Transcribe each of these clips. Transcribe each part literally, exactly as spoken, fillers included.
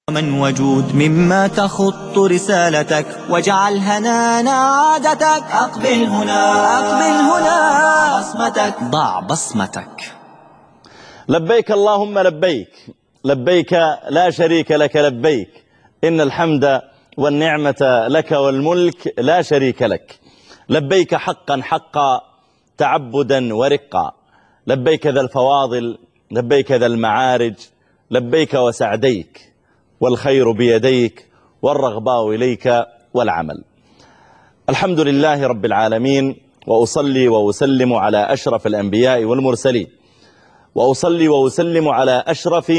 من وجود مما تخط رسالتك واجعل هنانا عادتك. أقبل هنا أقبل هنا بصمتك ضع بصمتك. لبيك اللهم لبيك، لبيك لا شريك لك لبيك، إن الحمد والنعمة لك والملك لا شريك لك. لبيك حقا حقا تعبدا ورقا، لبيك ذا الفواضل، لبيك ذا المعارج، لبيك وسعديك، والخير بيديك والرغباء إليك والعمل. الحمد لله رب العالمين، وأصلي وأسلم على أشرف الأنبياء والمرسلين، وأصلي وأسلم على أشرف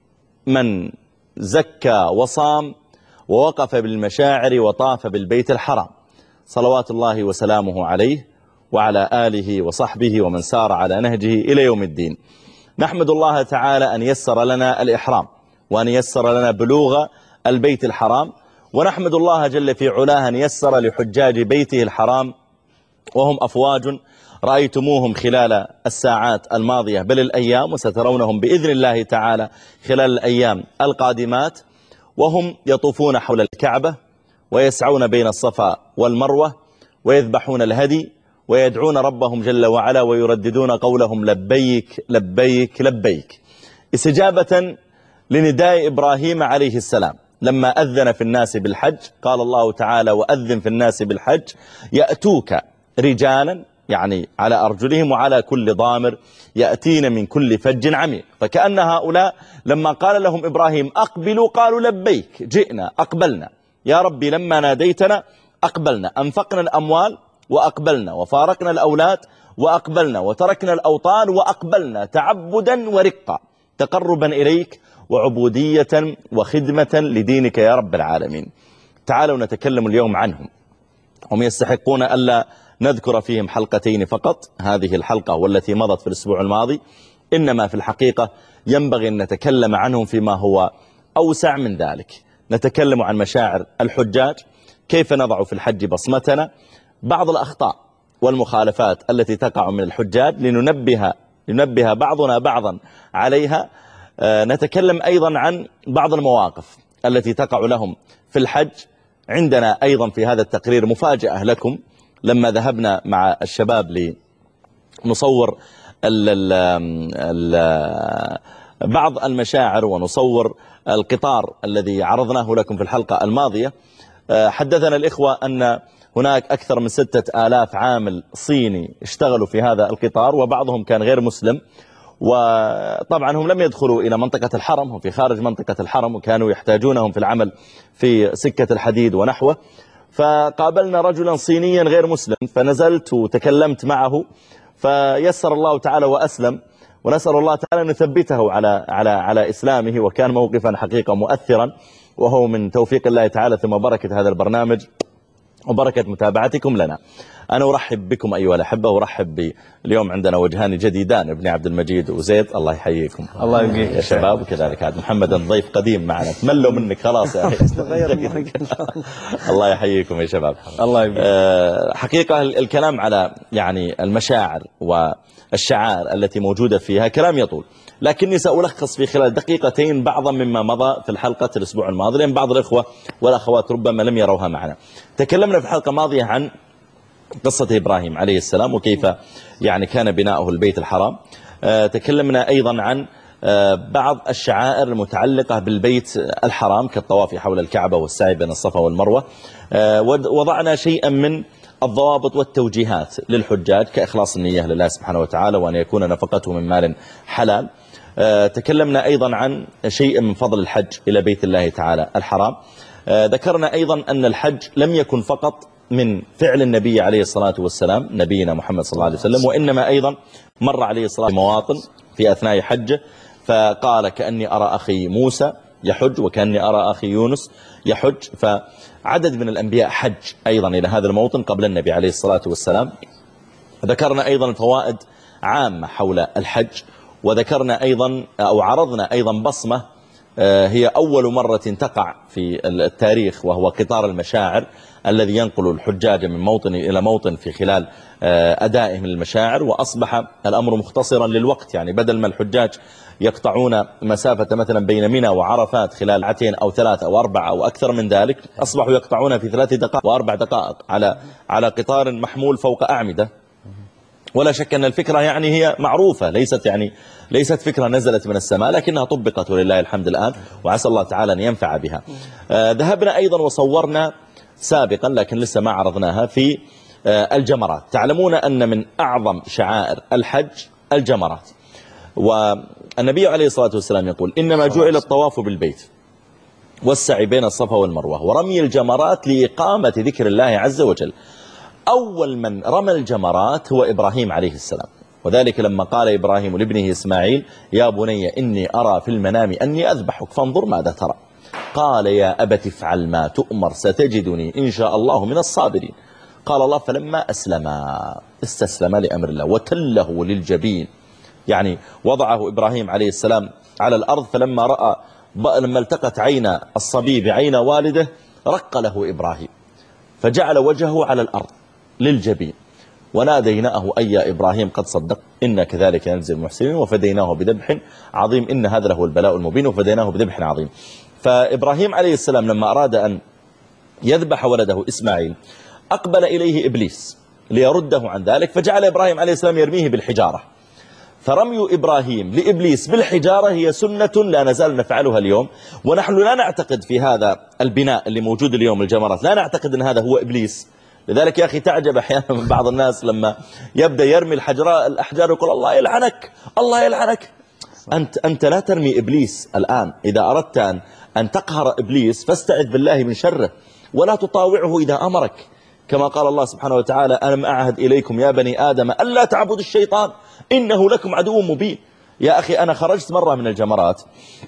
من زكى وصام ووقف بالمشاعر وطاف بالبيت الحرام، صلوات الله وسلامه عليه وعلى آله وصحبه ومن سار على نهجه إلى يوم الدين. نحمد الله تعالى أن يسر لنا الإحرام، وأن يسر لنا بلوغ البيت الحرام، ونحمد الله جل في علاه أن يسر لحجاج بيته الحرام وهم أفواج رأيتموهم خلال الساعات الماضية بل الأيام، وسترونهم بإذن الله تعالى خلال الأيام القادمات، وهم يطوفون حول الكعبة ويسعون بين الصفا والمروة ويذبحون الهدي ويدعون ربهم جل وعلا ويرددون قولهم لبيك لبيك لبيك، استجابة لنداء إبراهيم عليه السلام لما أذن في الناس بالحج. قال الله تعالى: وأذن في الناس بالحج يأتوك رجالا، يعني على أرجلهم، وعلى كل ضامر يأتين من كل فج عميق. فكأن هؤلاء لما قال لهم إبراهيم أقبلوا قالوا لبيك، جئنا أقبلنا يا ربي، لما ناديتنا أقبلنا، أنفقنا الأموال وأقبلنا، وفارقنا الأولاد وأقبلنا، وتركنا الأوطان وأقبلنا، تعبدا ورقا، تقربا إليك وعبودية وخدمة لدينك يا رب العالمين. تعالوا نتكلم اليوم عنهم. هم يستحقون ألا نذكر فيهم حلقتين فقط، هذه الحلقة والتي مضت في الأسبوع الماضي، إنما في الحقيقة ينبغي أن نتكلم عنهم فيما هو أوسع من ذلك. نتكلم عن مشاعر الحجاج، كيف نضع في الحج بصمتنا، بعض الأخطاء والمخالفات التي تقع من الحجاج لننبه لننبه بعضنا بعضا عليها. نتكلم أيضا عن بعض المواقف التي تقع لهم في الحج. عندنا أيضا في هذا التقرير مفاجأة لكم، لما ذهبنا مع الشباب لنصور ال ال ال بعض المشاعر ونصور القطار الذي عرضناه لكم في الحلقة الماضية، حدثنا الإخوة أن هناك أكثر من ستة آلاف عامل صيني اشتغلوا في هذا القطار، وبعضهم كان غير مسلم، وطبعا هم لم يدخلوا إلى منطقة الحرم، هم في خارج منطقة الحرم، وكانوا يحتاجونهم في العمل في سكة الحديد ونحوه. فقابلنا رجلا صينيا غير مسلم، فنزلت وتكلمت معه، فيسر الله تعالى وأسلم، ونسأل الله تعالى أن نثبته على على على إسلامه، وكان موقفا حقيقة مؤثرا، وهو من توفيق الله تعالى ثم بركة هذا البرنامج وبركة متابعتكم لنا. أنا أرحب بكم أيها الأحبة، وأرحب اليوم عندنا وجهان جديدان، ابن عبد المجيد وزيد، الله يحييكم. الله يبقيك يا شباب، وكذلك عاد محمد الضيف قديم معنا، تملوا منك خلاص يا أخي. الله يحييكم يا شباب. الله يبقيك. أه حقيقة الكلام على يعني المشاعر والشعائر التي موجودة فيها كلام يطول، لكني سألخص في خلال دقيقتين بعضا مما مضى في الحلقة الأسبوع الماضي، لأن بعض الإخوة والأخوات ربما لم يروها معنا. تكلمنا في الحلقة الماضية عن قصة إبراهيم عليه السلام، وكيف يعني كان بناؤه البيت الحرام. أه تكلمنا أيضا عن أه بعض الشعائر المتعلقة بالبيت الحرام كالطواف حول الكعبة والسعي بين الصفا والمروة. أه وضعنا شيئا من الضوابط والتوجيهات للحجاج كإخلاص النية لله سبحانه وتعالى، وأن يكون نفقته من مال حلال. أه تكلمنا أيضا عن شيء من فضل الحج إلى بيت الله تعالى الحرام. أه ذكرنا أيضا أن الحج لم يكن فقط من فعل النبي عليه الصلاة والسلام، نبينا محمد صلى الله عليه وسلم، وإنما أيضا مر عليه الصلاة مواطن في أثناء حجه، فقال كأني أرى أخي موسى يحج، وكأني أرى أخي يونس يحج. فعدد من الأنبياء حج أيضا إلى هذا الموطن قبل النبي عليه الصلاة والسلام. ذكرنا أيضا فوائد عامة حول الحج، وذكرنا أيضا أو عرضنا أيضا بصمة هي أول مرة تقع في التاريخ، وهو قطار المشاعر الذي ينقل الحجاج من موطن إلى موطن في خلال أدائهم للمشاعر. وأصبح الأمر مختصرا للوقت، يعني بدل ما الحجاج يقطعون مسافة مثلا بين منى وعرفات خلال ساعتين أو ثلاثة أو أربعة أو أكثر من ذلك، أصبحوا يقطعون في ثلاث دقائق وأربع دقائق على على قطار محمول فوق أعمدة. ولا شك أن الفكرة يعني هي معروفة، ليست يعني ليست فكرة نزلت من السماء، لكنها طبقت ولله الحمد الآن، وعسى الله تعالى أن ينفع بها. آه ذهبنا أيضا وصورنا سابقا لكن لسه ما عرضناها في آه الجمرات. تعلمون أن من أعظم شعائر الحج الجمرات، والنبي عليه الصلاة والسلام يقول إنما جعل الطواف بالبيت والسعي بين الصفا والمروة ورمي الجمرات لإقامة ذكر الله عز وجل. أول من رمى الجمرات هو إبراهيم عليه السلام، وذلك لما قال إبراهيم لابنه إسماعيل يا بني إني أرى في المنام أني أذبحك فانظر ماذا ترى. قال يا أبت افعل ما تؤمر ستجدني إن شاء الله من الصابرين. قال الله فلما أسلم استسلم لأمر الله وتله للجبين، يعني وضعه إبراهيم عليه السلام على الأرض، فلما رأى لما التقت عين الصبي بعين والده رق له إبراهيم فجعل وجهه على الأرض للجبين، وناديناه أي يا إبراهيم قد صدق إن كذلك نجزي المحسنين وفديناه بذبح عظيم إن هذا له البلاء المبين وفديناه بذبح عظيم. فإبراهيم عليه السلام لما أراد أن يذبح ولده إسماعيل أقبل إليه إبليس ليرده عن ذلك، فجعل إبراهيم عليه السلام يرميه بالحجارة. فرمي إبراهيم لإبليس بالحجارة هي سنة لا نزال نفعلها اليوم، ونحن لا نعتقد في هذا البناء اللي موجود اليوم الجمرات، لا نعتقد أن هذا هو إبليس. لذلك يا أخي تعجب أحيانا من بعض الناس لما يبدأ يرمي الحجراء الأحجار يقول الله يلعنك الله يلعنك. أنت, أنت لا ترمي إبليس الآن. إذا أردت أن, أن تقهر إبليس فاستعذ بالله من شره ولا تطاوعه إذا أمرك، كما قال الله سبحانه وتعالى ألم أعهد إليكم يا بني آدم ألا تعبدوا الشيطان إنه لكم عدو مبين. يا أخي أنا خرجت مرة من الجمرات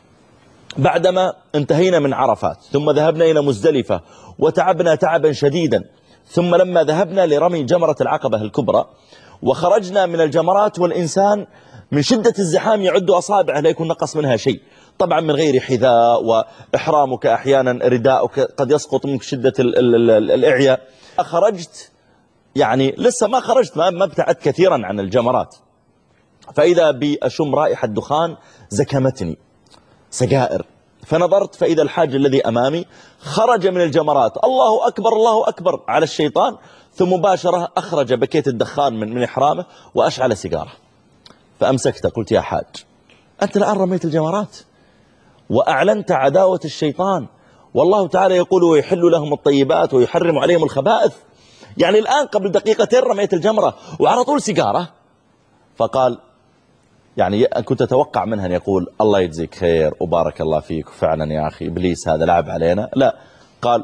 بعدما انتهينا من عرفات، ثم ذهبنا إلى مزدلفة وتعبنا تعبا شديدا، ثم لما ذهبنا لرمي جمرة العقبة الكبرى وخرجنا من الجمرات والإنسان من شدة الزحام يعد أصابعه لا يكون نقص منها شيء، طبعا من غير حذاء، وإحرامك أحيانا رداءك قد يسقط منك شدة الإعياء. خرجت يعني لسه ما خرجت ما ابتعدت كثيرا عن الجمرات، فإذا بأشم رائحة دخان زكمتني سجائر، فنظرت فإذا الحاج الذي أمامي خرج من الجمرات الله أكبر الله أكبر على الشيطان، ثم مباشرة أخرج بكيت الدخان من من إحرامه وأشعل سيجارة. فأمسكت قلت يا حاج أنت الآن رميت الجمرات وأعلنت عداوة الشيطان، والله تعالى يقول ويحل لهم الطيبات ويحرم عليهم الخبائث، يعني الآن قبل دقيقتين رميت الجمرة وعلى طول سيجارة. فقال يعني كنت أتوقع منها أن يقول الله يجزيك خير وبارك الله فيك فعلا يا أخي إبليس هذا لعب علينا، لا، قال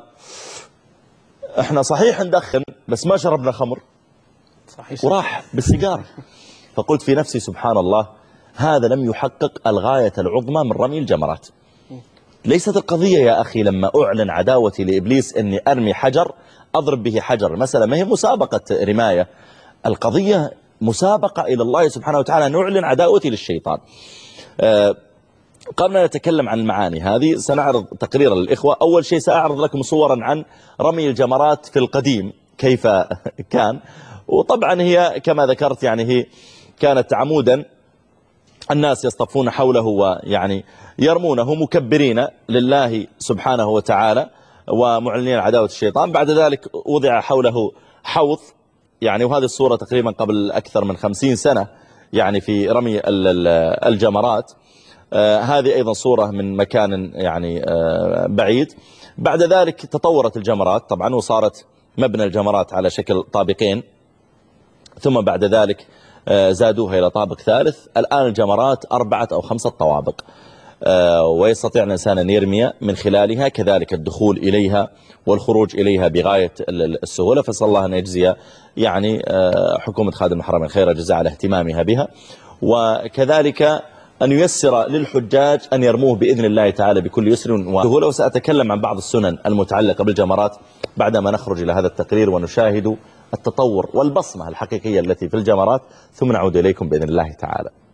احنا صحيح ندخن بس ما شربنا خمر، صحيح وراح بالسيجارة. فقلت في نفسي سبحان الله هذا لم يحقق الغاية العظمى من رمي الجمرات. ليست القضية يا أخي لما أعلن عداوتي لإبليس أني أرمي حجر أضرب به حجر، المسألة ما هي مسابقة رماية، القضية مسابقة إلى الله سبحانه وتعالى نعلن عداوتي للشيطان. أه قبل أن نتكلم عن المعاني هذه سنعرض تقريرا للإخوة. أول شيء سأعرض لكم صورا عن رمي الجمرات في القديم كيف كان، وطبعا هي كما ذكرت يعني هي كانت عمودا الناس يصطفون حوله ويعني يرمونه مكبرين لله سبحانه وتعالى ومعلنين عداوة الشيطان. بعد ذلك وضع حوله حوض، يعني وهذه الصورة تقريبا قبل أكثر من خمسين سنة يعني في رمي الجمرات. آه هذه أيضا صورة من مكان يعني آه بعيد. بعد ذلك تطورت الجمرات طبعا وصارت مبنى الجمرات على شكل طابقين، ثم بعد ذلك آه زادوها إلى طابق ثالث. الآن الجمرات أربعة أو خمسة طوابق، آه ويستطيع الإنسان أن يرمي من خلالها، كذلك الدخول إليها والخروج إليها بغاية السهولة. فصلى الله أن يجزي يعني آه حكومة خادم الحرمين خير جزاء على اهتمامها بها، وكذلك أن ييسر للحجاج أن يرموه بإذن الله تعالى بكل يسر وسهولة. وسأتكلم عن بعض السنن المتعلقة بالجمرات بعدما نخرج إلى هذا التقرير ونشاهد التطور والبصمة الحقيقية التي في الجمرات، ثم نعود إليكم بإذن الله تعالى.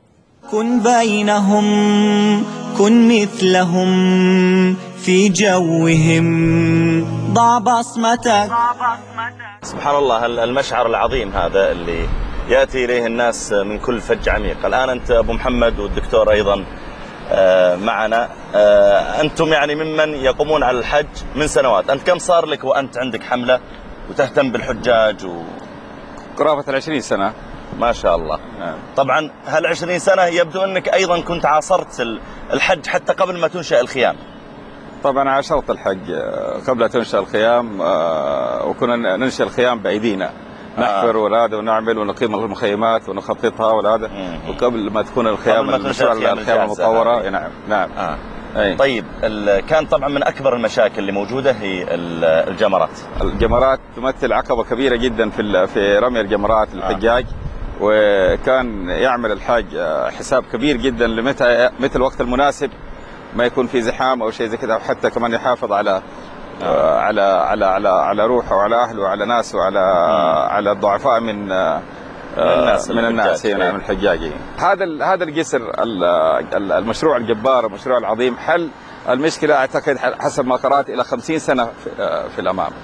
كن بينهم كن مثلهم في جوهم ضع بصمتك. سبحان الله، المشعر العظيم هذا اللي يأتي إليه الناس من كل فج عميق. الآن أنت أبو محمد والدكتور أيضا معنا، أنتم يعني ممن يقومون على الحج من سنوات. أنت كم صار لك وأنت عندك حملة وتهتم بالحجاج؟ و... قرابة العشرين سنة. ما شاء الله. طبعا هالعشرين سنة يبدو أنك أيضا كنت عاصرت الحج حتى قبل ما تنشأ الخيام. طبعا عاشرت الحج قبل تنشأ الخيام، وكنا ننشأ الخيام بأيدينا، نحفر وهذا ونعمل ونقيم المخيمات ونخططها وهذا، وقبل ما تكون الخيام المشروع الخيام المطورة. نعم نعم. آه. أي. طيب كان طبعا من أكبر المشاكل اللي موجودة هي الجمرات. الجمرات تمثل عقبة كبيرة جدا في في رمي الجمرات للحجاج. آه. وكان يعمل الحاج حساب كبير جدا لمتى متى الوقت المناسب، ما يكون في زحام او شيء زي كذا، وحتى كمان يحافظ على آه. على على على على روحه وعلى اهله وعلى ناسه وعلى آه. على الضعفاء من آه من الناس من الناس هنا من الحجاجين. هذا هذا الجسر المشروع الجبار، المشروع العظيم، حل المشكله اعتقد حسب ما قرات الى خمسين سنه في, في الامام.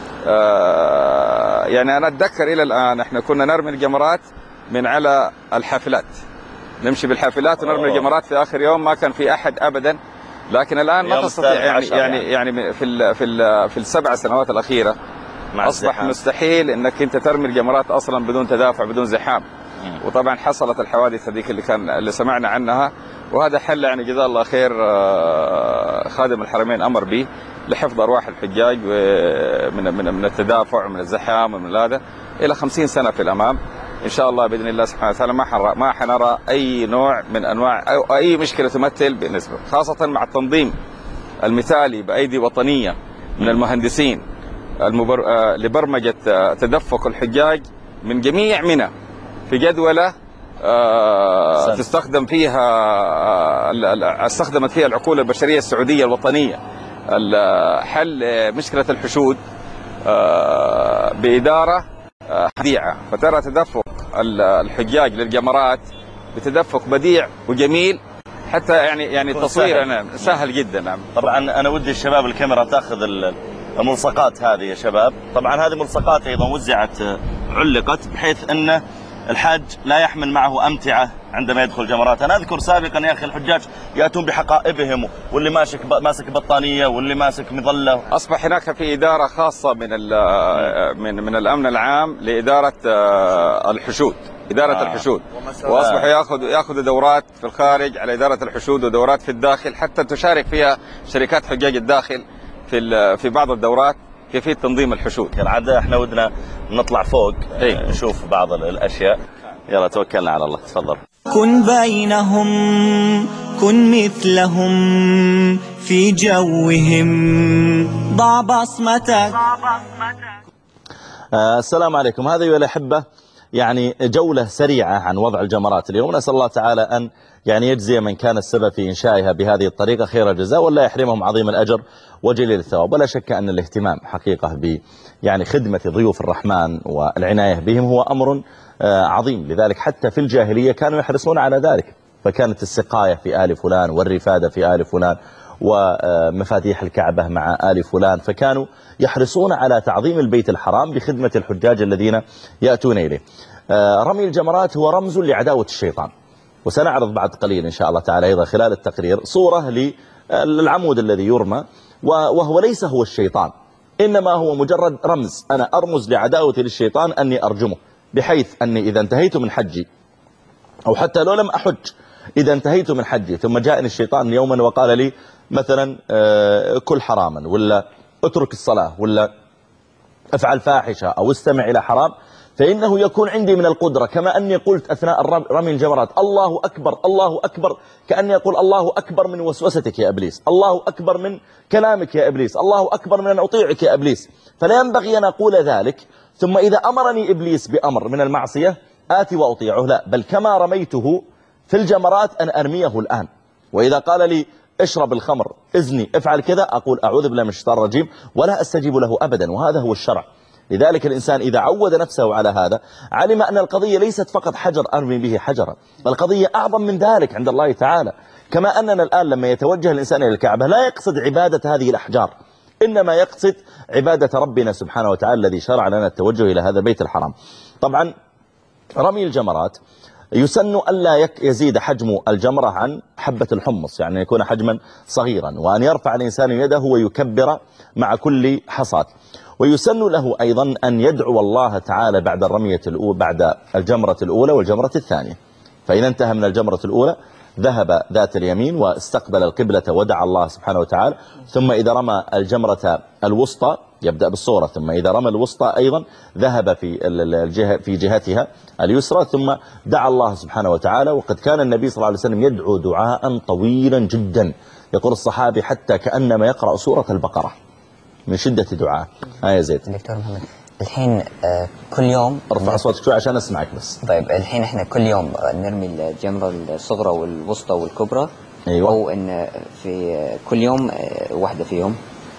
آه يعني انا اتذكر الى الان احنا كنا نرمي الجمرات من على الحافلات، نمشي بالحافلات ونرمي الجمرات في اخر يوم، ما كان في احد ابدا. لكن الان ما تستطيع يعني يعني يعني في ال في ال في السبع سنوات الاخيره اصبح الزحام. مستحيل انك انت ترمي الجمرات اصلا بدون تدافع بدون زحام. مم. وطبعا حصلت الحوادث هذيك اللي كان اللي سمعنا عنها، وهذا حل يعني جزاه الله خير خادم الحرمين امر به لحفظ ارواح الحجاج من من من التدافع ومن الزحام ومن هذا الى خمسين سنه في الامام ان شاء الله باذن الله سبحانه وتعالى. ما حنرى ما حنرى اي نوع من انواع او اي مشكله تمثل بالنسبه، خاصه مع التنظيم المثالي بايدي وطنيه من المهندسين المبر... لبرمجه تدفق الحجاج من جميع منى في جدوله آه تستخدم فيها آه استخدمت فيها العقول البشريه السعوديه الوطنيه حل مشكله الحشود آه باداره بديعة. فترى تدفق الحجاج للجمرات بتدفق بديع وجميل، حتى يعني يعني التصوير أنا سهل جدا. نعم. طبعا أنا ودي الشباب الكاميرا تأخذ الملصقات هذه يا شباب. طبعا هذه ملصقات أيضا وزعت علقت بحيث أن الحاج لا يحمل معه أمتعة عندما يدخل جمرات. أنا أذكر سابقا يا أخي الحجاج يأتون بحقائبهم، واللي ماسك ماسك بطانية واللي ماسك مظلة. أصبح هناك في إدارة خاصة من من من الأمن العام لإدارة الحشود، إدارة آه. الحشود، وأصبح يأخذ يأخذ دورات في الخارج على إدارة الحشود ودورات في الداخل، حتى تشارك فيها شركات حجاج الداخل في في بعض الدورات كيفية تنظيم الحشود. العادة احنا ودنا نطلع فوق ايه؟ نشوف بعض الأشياء. يلا توكلنا على الله. تفضل. كن بينهم كن مثلهم في جوهم ضع بصمتك. آه السلام عليكم. هذا أيها الأحبة يعني جولة سريعة عن وضع الجمرات اليوم. نسأل الله تعالى أن يعني يجزي من كان السبب في إنشائها بهذه الطريقة خير الجزاء، ولا يحرمهم عظيم الأجر وجليل الثواب. ولا شك أن الاهتمام حقيقة ب يعني خدمة ضيوف الرحمن والعناية بهم هو أمر عظيم. لذلك حتى في الجاهلية كانوا يحرصون على ذلك، فكانت السقاية في آل فلان والرفادة في آل فلان ومفاتيح الكعبة مع آل فلان، فكانوا يحرصون على تعظيم البيت الحرام بخدمة الحجاج الذين يأتون إليه. رمي الجمرات هو رمز لعداوة الشيطان، وسنعرض بعد قليل إن شاء الله تعالى أيضا خلال التقرير صورة للعمود الذي يرمى، وهو ليس هو الشيطان، إنما هو مجرد رمز. أنا أرمز لعداوتي للشيطان أني أرجمه، بحيث أني إذا انتهيت من حجي أو حتى لو لم أحج، إذا انتهيت من حجي ثم جاءني الشيطان يوما وقال لي مثلا كل حراما، ولا اترك الصلاة، ولا افعل فاحشة، أو استمع إلى حرام، فإنه يكون عندي من القدرة كما أني قلت أثناء رمي الجمرات الله أكبر الله أكبر، كأني يقول الله أكبر من وسوستك يا إبليس، الله أكبر من كلامك يا إبليس، الله أكبر من أن أطيعك يا إبليس. فلا ينبغي أن أقول ذلك ثم إذا أمرني إبليس بأمر من المعصية آتي وأطيعه، لا، بل كما رميته في الجمرات أن أرميه الآن. وإذا قال لي اشرب الخمر، ازني، افعل كذا، أقول أعوذ بالله من الشيطان الرجيم ولا أستجيب له أبدا. وهذا هو الشرع. لذلك الإنسان إذا عود نفسه على هذا علم أن القضية ليست فقط حجر أرمي به حجرا، القضية أعظم من ذلك عند الله تعالى. كما أننا الآن لما يتوجه الإنسان إلى الكعبة لا يقصد عبادة هذه الأحجار، إنما يقصد عبادة ربنا سبحانه وتعالى الذي شرع لنا التوجه إلى هذا البيت الحرام. طبعا رمي الجمرات يسن ألا يزيد حجم الجمرة عن حبة الحمص، يعني يكون حجما صغيرا، وأن يرفع الإنسان يده ويكبر مع كل حصاة. ويسن له أيضا أن يدعو الله تعالى بعد الرمية الأولى، بعد الجمرة الأولى والجمرة الثانية. فإذا انتهى من الجمرة الأولى ذهب ذات اليمين واستقبل القبلة ودعا الله سبحانه وتعالى، ثم إذا رمى الجمرة الوسطى يبدأ بالصورة، ثم إذا رمى الوسطى أيضا ذهب في الجهة في جهتها اليسرى ثم دعا الله سبحانه وتعالى. وقد كان النبي صلى الله عليه وسلم يدعو دعاء طويلا جدا، يقول الصحابي حتى كأنما يقرأ سورة البقرة من شدة دعاء. آية زيد. دكتور محمد، الحين آه كل يوم ارفع صوتك شوي عشان اسمعك بس. طيب الحين احنا كل يوم نرمي الجمرة الصغرى والوسطى والكبرى؟ أيوة. أو إن في كل يوم واحدة فيهم؟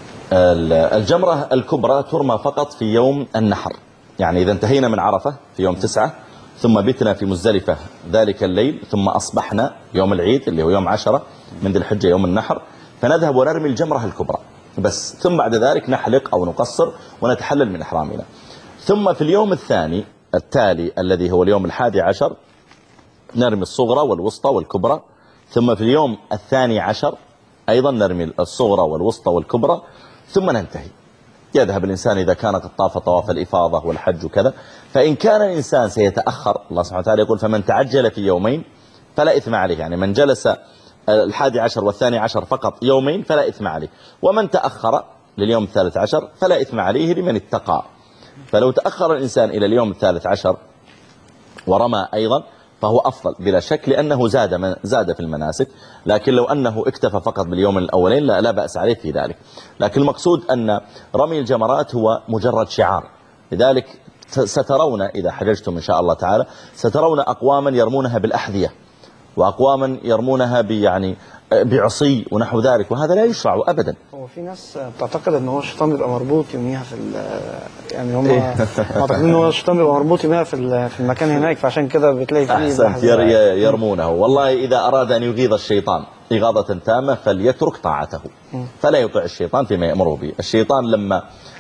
الجمرة الكبرى ترمى فقط في يوم النحر، يعني إذا انتهينا من عرفة في يوم تسعة ثم بتنا في مزدلفة ذلك الليل ثم أصبحنا يوم العيد اللي هو يوم عشرة من ذي الحجة يوم النحر، فنذهب ونرمي الجمرة الكبرى بس، ثم بعد ذلك نحلق أو نقصر ونتحلل من إحرامنا. ثم في اليوم الثاني التالي الذي هو اليوم الحادي عشر نرمي الصغرى والوسطى والكبرى، ثم في اليوم الثاني عشر أيضا نرمي الصغرى والوسطى والكبرى، ثم ننتهي. يذهب الإنسان إذا كان قد طاف طواف الإفاضة والحج وكذا. فإن كان الإنسان سيتأخر، الله سبحانه وتعالى يقول فمن تعجل في يومين فلا إثم عليه، يعني من جلس الحادي عشر والثاني عشر فقط يومين فلا إثم عليه، ومن تأخر لليوم الثالث عشر فلا إثم عليه لمن اتقى. فلو تأخر الإنسان إلى اليوم الثالث عشر ورمى أيضا فهو أفضل بلا شك، لأنه زاد من زاد في المناسك. لكن لو أنه اكتفى فقط باليوم الأولين لا, لا بأس عليه في ذلك. لكن المقصود أن رمي الجمرات هو مجرد شعار، لذلك سترون إذا حججتم إن شاء الله تعالى سترون أقواما يرمونها بالأحذية، وأقواما يرمونها يعني بعصي ونحو ذلك، وهذا لا يشرع أبدا. هو في ناس بتعتقد ان هو الشيطان بيبقى مربوط يوميها في يعني هم معتقدين ان هو الشيطان بيبقى مربوط يوميها في في المكان هناك، فعشان كده بتلاقي فيه أحسنت يرمونه. والله إذا أراد أن يغيظ الشيطان إغاظة تامة فليترك طاعته، فلا يطيع الشيطان فيما يأمره به. الشيطان لما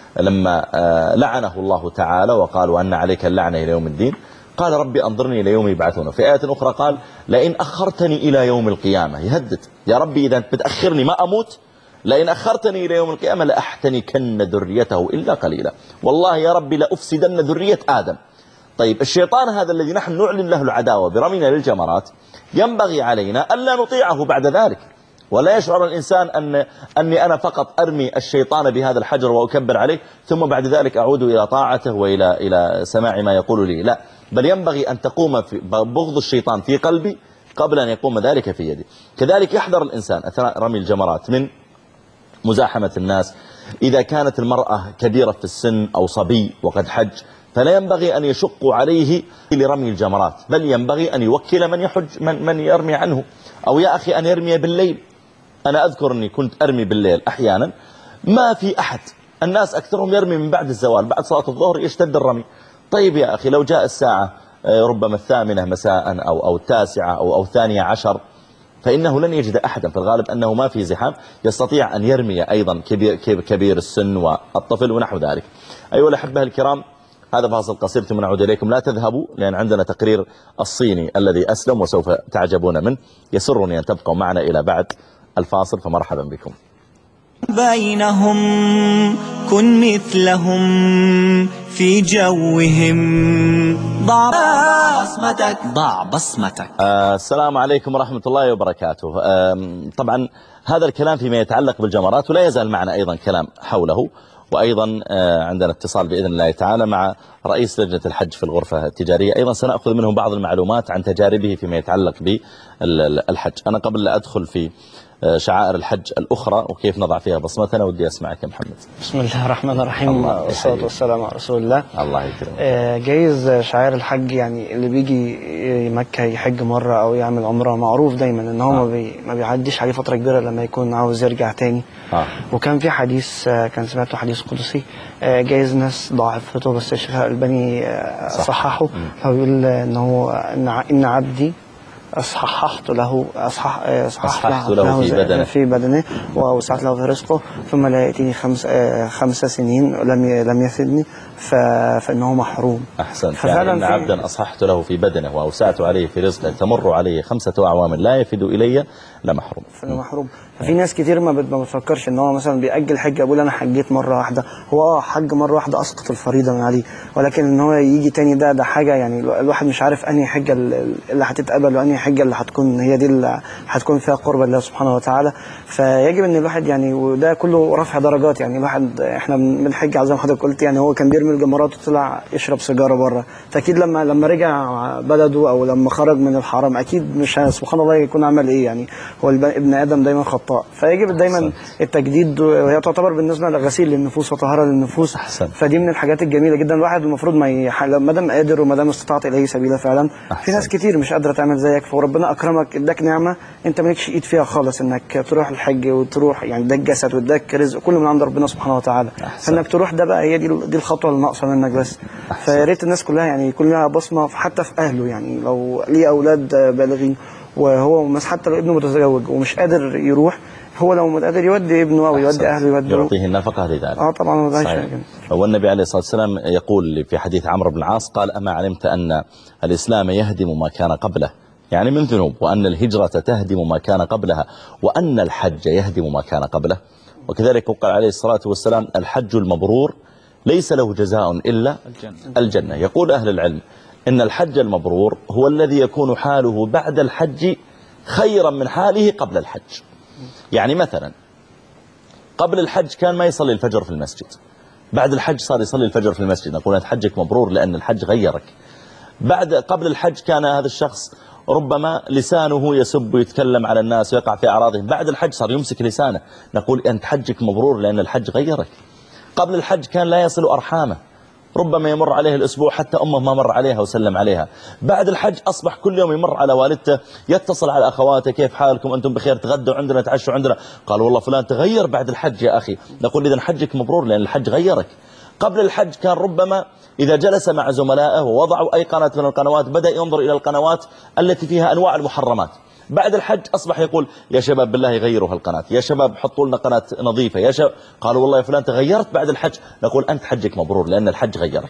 لما لعنه الله تعالى وقال وأن عليك اللعنة إلى يوم الدين قال ربي أنظرني إلى يوم يبعثون. في آية أخرى قال لئن أخرتني إلى يوم القيامة، يهدد يا ربي إذا بتأخرني ما أموت لئن أخرتني إلى يوم القيامة لأحتنكن ذريته إلا قليلا، والله يا ربي لأفسدن ذرية آدم. طيب الشيطان هذا الذي نحن نعلن له العداوة برمينا للجمرات ينبغي علينا ألا نطيعه بعد ذلك، ولا يشعر الإنسان أن أني أنا فقط أرمي الشيطان بهذا الحجر وأكبر عليه ثم بعد ذلك أعود إلى طاعته وإلى إلى سماع ما يقول لي، لا، بل ينبغي أن تقوم في بغض الشيطان في قلبي قبل أن يقوم ذلك في يدي. كذلك يحذر الإنسان أثناء رمي الجمرات من مزاحمة الناس. إذا كانت المرأة كبيرة في السن أو صبي وقد حج فلا ينبغي أن يشق عليه لرمي الجمرات، بل ينبغي أن يوكل من يحج من, من يرمي عنه، أو يا أخي أن يرمي بالليل. أنا أذكر أني كنت أرمي بالليل أحيانا ما في أحد، الناس أكثرهم يرمي من بعد الزوال، بعد صلاة الظهر يشتد الرمي. طيب يا أخي لو جاء الساعة ربما الثامنة مساء أو أو التاسعة أو أو ثانية عشر فإنه لن يجد أحدا، في الغالب أنه ما في زحام يستطيع أن يرمي أيضا كبير, كبير السن والطفل ونحو ذلك. أيها الأحبة الكرام، هذا فاصل قصير ثم نعود إليكم. لا تذهبوا لأن عندنا تقرير الصيني الذي أسلم وسوف تعجبون منه. يسرني أن تبقوا معنا إلى بعد الفاصل، فمرحبا بكم. بينهم كن مثلهم في جوهم ضع بصمتك ضع بصمتك. آه السلام عليكم ورحمة الله وبركاته. آه طبعا هذا الكلام فيما يتعلق بالجمرات، ولا يزال معنا أيضا كلام حوله، وأيضا آه عندنا اتصال بإذن الله تعالى مع رئيس لجنة الحج في الغرفة التجارية، أيضا سنأخذ منه بعض المعلومات عن تجاربه فيما يتعلق بالحج. أنا قبل لا أدخل في شعائر الحج الأخرى وكيف نضع فيها بصمتنا. ودي أسمعك يا محمد. بسم الله الرحمن الرحيم، والصلاة والسلام على رسول الله. الله يكرمك. آه جايز شعائر الحج يعني اللي بيجي مكة يحج مرة أو يعمل عمرة معروف دايما إن هو آه. ما, بي ما بيعديش عليه فترة كبيرة لما يكون عاوز يرجع تاني. آه. وكان في حديث آه كان سمعته حديث قدسي، آه جايز ناس ضعفته بس الشيخ الألباني آه صححه. فبيقول إن هو إن, إن عبدي أصححت له أصحح أصححت له, له في بدنه في بدنه ووسعت له في رزقه، ثم لا يأتيني خمس خمس سنين لم لم يفدني فإنه محروم. أحسنت. يعني إن عبدا أصححت له في بدنه وأوسعت عليه في رزقه تمر عليه خمسة أعوام لا يفد إلي لمحروم. فإنه محروم. ففي ناس كتير ما بتفكرش ان هو مثلا بيأجل حج، يقول انا حجيت مره واحده. هو اه حج مره واحده اسقط الفريضه من عليه، ولكن ان هو يجي تاني ده ده حاجه يعني الواحد مش عارف انهي حجه اللي هتتقبل وانهي حجه اللي هتكون هي دي اللي هتكون فيها قرب الله سبحانه وتعالى. فيجب ان الواحد يعني، وده كله رفع درجات. يعني الواحد احنا بنحج زي ما حضرتك قلت، يعني هو كان بيرمي الجمرات وطلع يشرب سيجاره بره، فاكيد لما لما رجع بلده او لما خرج من الحرم اكيد مش سبحان الله يكون عمل ايه. يعني هو ابن ادم دايما خطاء، فيجب دايما التجديد، وهي تعتبر بالنسبه لغسيل للنفوس وطهاره للنفوس. أحسن. فدي من الحاجات الجميله جدا. الواحد المفروض ما يح... ما دام قادر وما دام استطعت اليه سبيلا فعلا. أحسن. في ناس كتير مش قادره تعمل زيك، فربنا اكرمك اداك نعمه انت مالكش ايد فيها خالص، انك تروح الحج وتروح يعني اداك جسد واداك رزق كله من عند ربنا سبحانه وتعالى. فانك تروح ده بقى هي دي دي الخطوه اللي ناقصه منك بس. فيا ريت الناس كلها يعني يكون لها بصمه حتى في اهله. يعني لو ليه اولاد بالغين وهو حتى لو ابنه متزوج ومش قادر يروح، هو لو قادر يودي ابنه او يودي اهله يودي يعطيه النفقه لذلك. اه طبعا. صحيح. والنبي عليه الصلاه والسلام يقول في حديث عمرو بن العاص قال اما علمت ان الاسلام يهدم ما كان قبله، يعني من ذنوب، وان الهجره تهدم ما كان قبلها، وان الحج يهدم ما كان قبله. وكذلك قال عليه الصلاه والسلام الحج المبرور ليس له جزاء الا الجنه. الجنه. يقول اهل العلم ان الحج المبرور هو الذي يكون حاله بعد الحج خيرا من حاله قبل الحج. يعني مثلا قبل الحج كان ما يصلي الفجر في المسجد، بعد الحج صار يصلي الفجر في المسجد، نقول أنت حجك مبرور لأن الحج غيرك. بعد قبل الحج كان هذا الشخص ربما لسانه يسب ويتكلم على الناس ويقع في أعراضهم، بعد الحج صار يمسك لسانه، نقول أنت حجك مبرور لأن الحج غيرك. قبل الحج كان لا يصل أرحامه، ربما يمر عليه الأسبوع حتى أمه ما مر عليها وسلم عليها. بعد الحج أصبح كل يوم يمر على والدته، يتصل على أخواته كيف حالكم أنتم بخير تغدوا عندنا تعشوا عندنا، قال والله فلان تغير بعد الحج يا أخي، نقول إذن حجك مبرور لأن الحج غيرك. قبل الحج كان ربما إذا جلس مع زملائه ووضعوا أي قناة من القنوات بدأ ينظر إلى القنوات التي فيها أنواع المحرمات. بعد الحج أصبح يقول يا شباب بالله غيروا هالقناة، يا شباب حطوا لنا قناة نظيفة، يا شباب قالوا والله يا فلان تغيرت بعد الحج، نقول أنت حجك مبرور لأن الحج غيرك.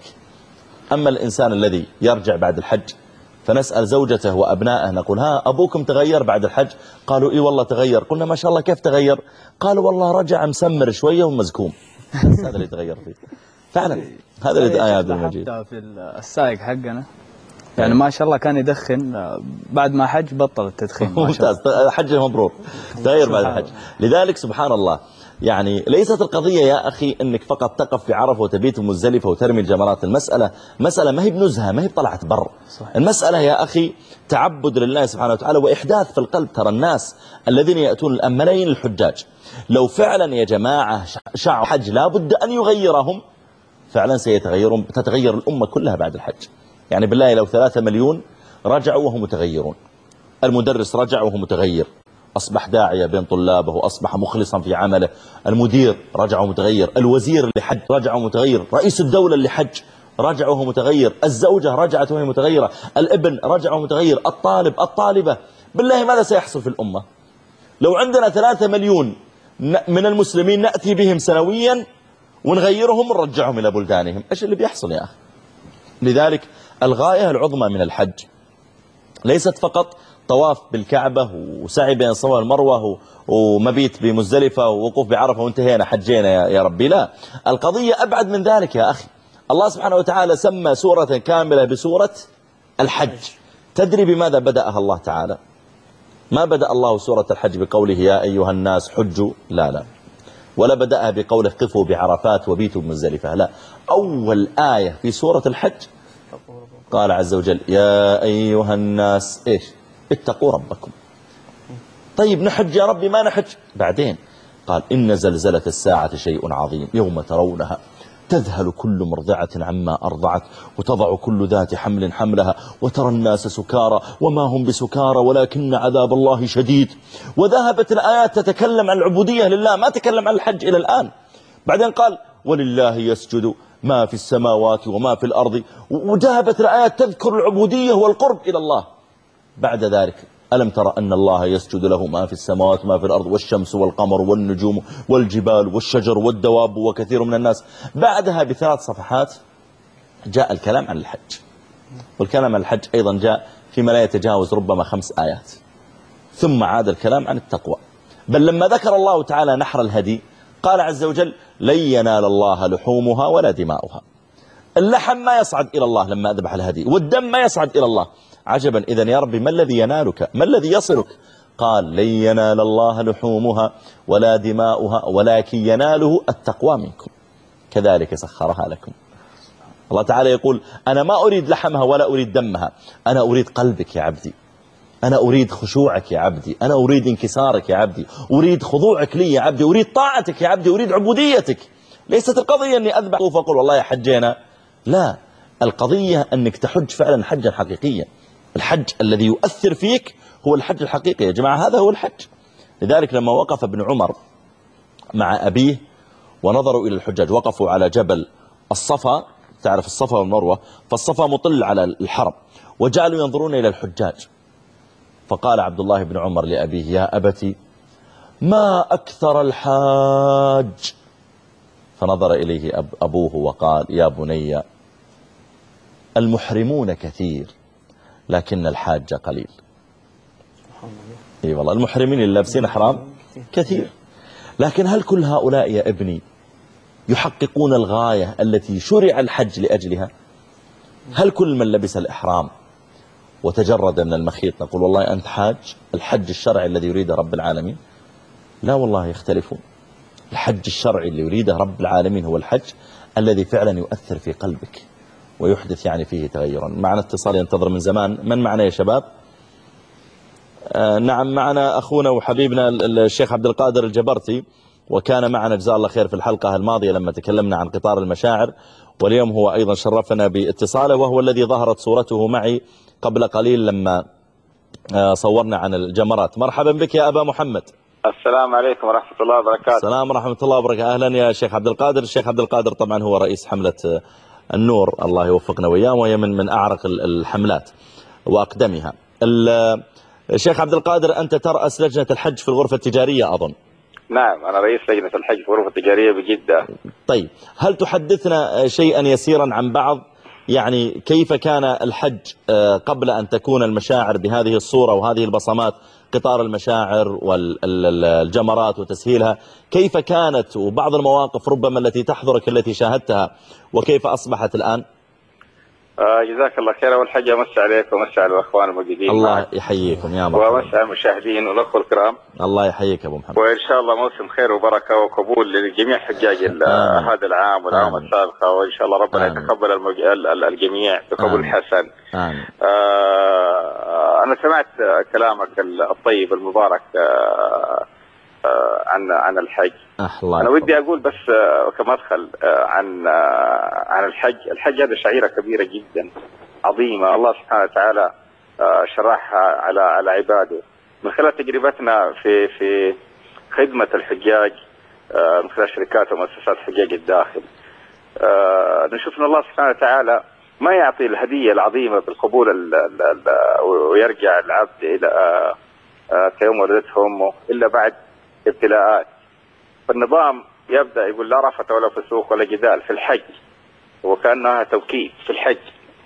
أما الإنسان الذي يرجع بعد الحج فنسأل زوجته وأبنائه نقول ها أبوكم تغير بعد الحج؟ قالوا إيه والله تغير. قلنا ما شاء الله كيف تغير؟ قالوا والله رجع مسمر شوية ومزكوم. هذا اللي تغير فيه فعلا. هذا اللي آيات المجيد. في السائق حقنا يعني ما شاء الله كان يدخن، بعد ما حج بطل التدخين. ممتاز، حجه مبرور تغير بعد الحج. لذلك سبحان الله يعني ليست القضية يا أخي أنك فقط تقف في عرفة وتبيت مزدلفة وترمي الجمرات. المسألة مسألة ما هي بنزهة، ما هي بطلعة بر. المسألة يا أخي تعبد لله سبحانه وتعالى وإحداث في القلب. ترى الناس الذين يأتون الآن ملايين الحجاج، لو فعلا يا جماعة شعر حج لابد أن يغيرهم فعلا سيتغيرون، تتغير الأمة كلها بعد الحج. يعني بالله لو ثلاثة مليون رجعوا وهم متغيرون، المدرس رجع وهو متغير أصبح داعية بين طلابه، أصبح مخلصا في عمله، المدير رجع ومتغير، الوزير اللي حج رجع ومتغير، رئيس الدولة اللي حج رجع وهو متغير، الزوجة رجعت وهي متغيرة، الابن رجع ومتغير، الطالب الطالبة. بالله ماذا سيحصل في الأمة لو عندنا ثلاثة مليون من المسلمين نأتي بهم سنويا ونغيرهم ونرجعهم إلى بلدانهم؟ إيش اللي بيحصل يا أخي؟ لذلك الغاية العظمى من الحج ليست فقط طواف بالكعبة وسعي بين الصفا والمروة ومبيت بمزدلفة ووقوف بعرفة وانتهينا حجينا يا ربي، لا، القضية أبعد من ذلك يا أخي. الله سبحانه وتعالى سمى سورة كاملة بسورة الحج. تدري بماذا بدأها الله تعالى؟ ما بدأ الله سورة الحج بقوله يا أيها الناس حجوا، لا لا، ولا بدأها بقوله قفوا بعرفات وبيتوا بمزدلفة، لا، أول آية في سورة الحج قال عز وجل يا أيها الناس إيش؟ اتقوا ربكم. طيب نحج يا ربي ما نحج. بعدين قال إن زلزلة الساعة شيء عظيم يوم ترونها تذهل كل مرضعة عما أرضعت وتضع كل ذات حمل حملها وترى الناس سكارى وما هم بسكارى ولكن عذاب الله شديد. وذهبت الآيات تتكلم عن العبودية لله، ما تكلم عن الحج إلى الآن. بعدين قال ولله يسجد ما في السماوات وما في الأرض، وذهبت الآيات تذكر العبودية والقرب إلى الله. بعد ذلك ألم ترى أن الله يسجد له ما في السماوات وما في الأرض والشمس والقمر والنجوم والجبال والشجر والدواب وكثير من الناس. بعدها بثلاث صفحات جاء الكلام عن الحج، والكلام عن الحج أيضا جاء فيما لا يتجاوز ربما خمس آيات. ثم عاد الكلام عن التقوى. بل لما ذكر الله تعالى نحر الهدي قال عز وجل لن ينال الله لحومها ولا دماؤها. اللحم ما يصعد إلى الله لما أذبح الهدي، والدم ما يصعد إلى الله. عجبا، إذن يا ربي ما الذي ينالك؟ ما الذي يصلك؟ قال لن ينال الله لحومها ولا دماؤها ولكن يناله التقوى منكم كذلك سخرها لكم. الله تعالى يقول أنا ما أريد لحمها ولا أريد دمها، أنا أريد قلبك يا عبدي، أنا أريد خشوعك يا عبدي، أنا أريد انكسارك يا عبدي، أريد خضوعك لي يا عبدي، أريد طاعتك يا عبدي، أريد عبوديتك. ليست القضية أني أذبح فأقول والله حجينا، لا، القضية أنك تحج فعلا حجا حقيقيا. الحج الذي يؤثر فيك هو الحج الحقيقي يا جماعة، هذا هو الحج. لذلك لما وقف ابن عمر مع أبيه ونظروا إلى الحجاج، وقفوا على جبل الصفا، تعرف الصفا والمروة، فالصفا مطل على الحرم، وجعلوا ينظرون إلى الحجاج. فقال عبد الله بن عمر لأبيه يا أبتي ما أكثر الحاج. فنظر إليه أب أبوه وقال يا بني المحرمون كثير لكن الحاج قليل. اي والله المحرمين اللي لابسين احرام كثير، لكن هل كل هؤلاء يا ابني يحققون الغاية التي شرع الحج لأجلها؟ هل كل من لبس الإحرام وتجرد من المخيط نقول والله أنت حاج الحج الشرعي الذي يريده رب العالمين؟ لا والله يختلفون. الحج الشرعي اللي يريده رب العالمين هو الحج الذي فعلا يؤثر في قلبك ويحدث يعني فيه تغيرا. معنا اتصال ينتظر من زمان. من معنا يا شباب؟ آه نعم معنا أخونا وحبيبنا الشيخ عبد القادر الجبرتي، وكان معنا جزاه الله خير في الحلقة الماضية لما تكلمنا عن قطار المشاعر، واليوم هو أيضا شرفنا باتصاله، وهو الذي ظهرت صورته معي قبل قليل لما آه صورنا عن الجمرات. مرحبا بك يا أبا محمد. السلام عليكم ورحمة الله وبركاته. السلام ورحمة الله وبركاته. أهلا يا شيخ عبد القادر. الشيخ عبد القادر طبعا هو رئيس حملة النور، الله يوفقنا وإياه، وهي من من أعرق الحملات وأقدمها. الشيخ عبد القادر أنت ترأس لجنة الحج في الغرفة التجارية أظن؟ نعم أنا رئيس لجنة الحج في الغرفة التجارية بجدة. طيب هل تحدثنا شيئا يسيرا عن بعض يعني كيف كان الحج قبل أن تكون المشاعر بهذه الصورة وهذه البصمات، قطار المشاعر والجمرات وتسهيلها، كيف كانت وبعض المواقف ربما التي تحضرك التي شاهدتها وكيف أصبحت الآن؟ آه جزاك الله خير. أول حاجة أمسي عليك وأمسي على الأخوان الموجودين. الله يحييكم يا مرحبا. وأمسي على المشاهدين والأخوة الكرام. الله يحييك أبو محمد. وإن شاء الله موسم خير وبركة وقبول لجميع حجاج هذا العام والعام السابقة، وإن شاء الله ربنا يتقبل المج... الجميع بقبول حسن. آمين. آه أنا سمعت كلامك الطيب المبارك آه عن عن الحج. الله أنا ودي أقول بس كمدخل عن عن الحج. الحج هذا شعيرة كبيرة جدا عظيمة، الله سبحانه وتعالى شرحها على على عباده من خلال تجربتنا في في خدمة الحجاج من خلال شركات ومؤسسات حجاج الداخل. نشوف أن الله سبحانه وتعالى ما يعطي الهدية العظيمة بالقبول ال ال ال ويرجع العبد إلى كيوم ولدته أمه إلا بعد ابتلاءات. فالنظام يبدأ يقول لا رفث ولا فسوق ولا جدال في الحج، وكأنها توكيد في الحج.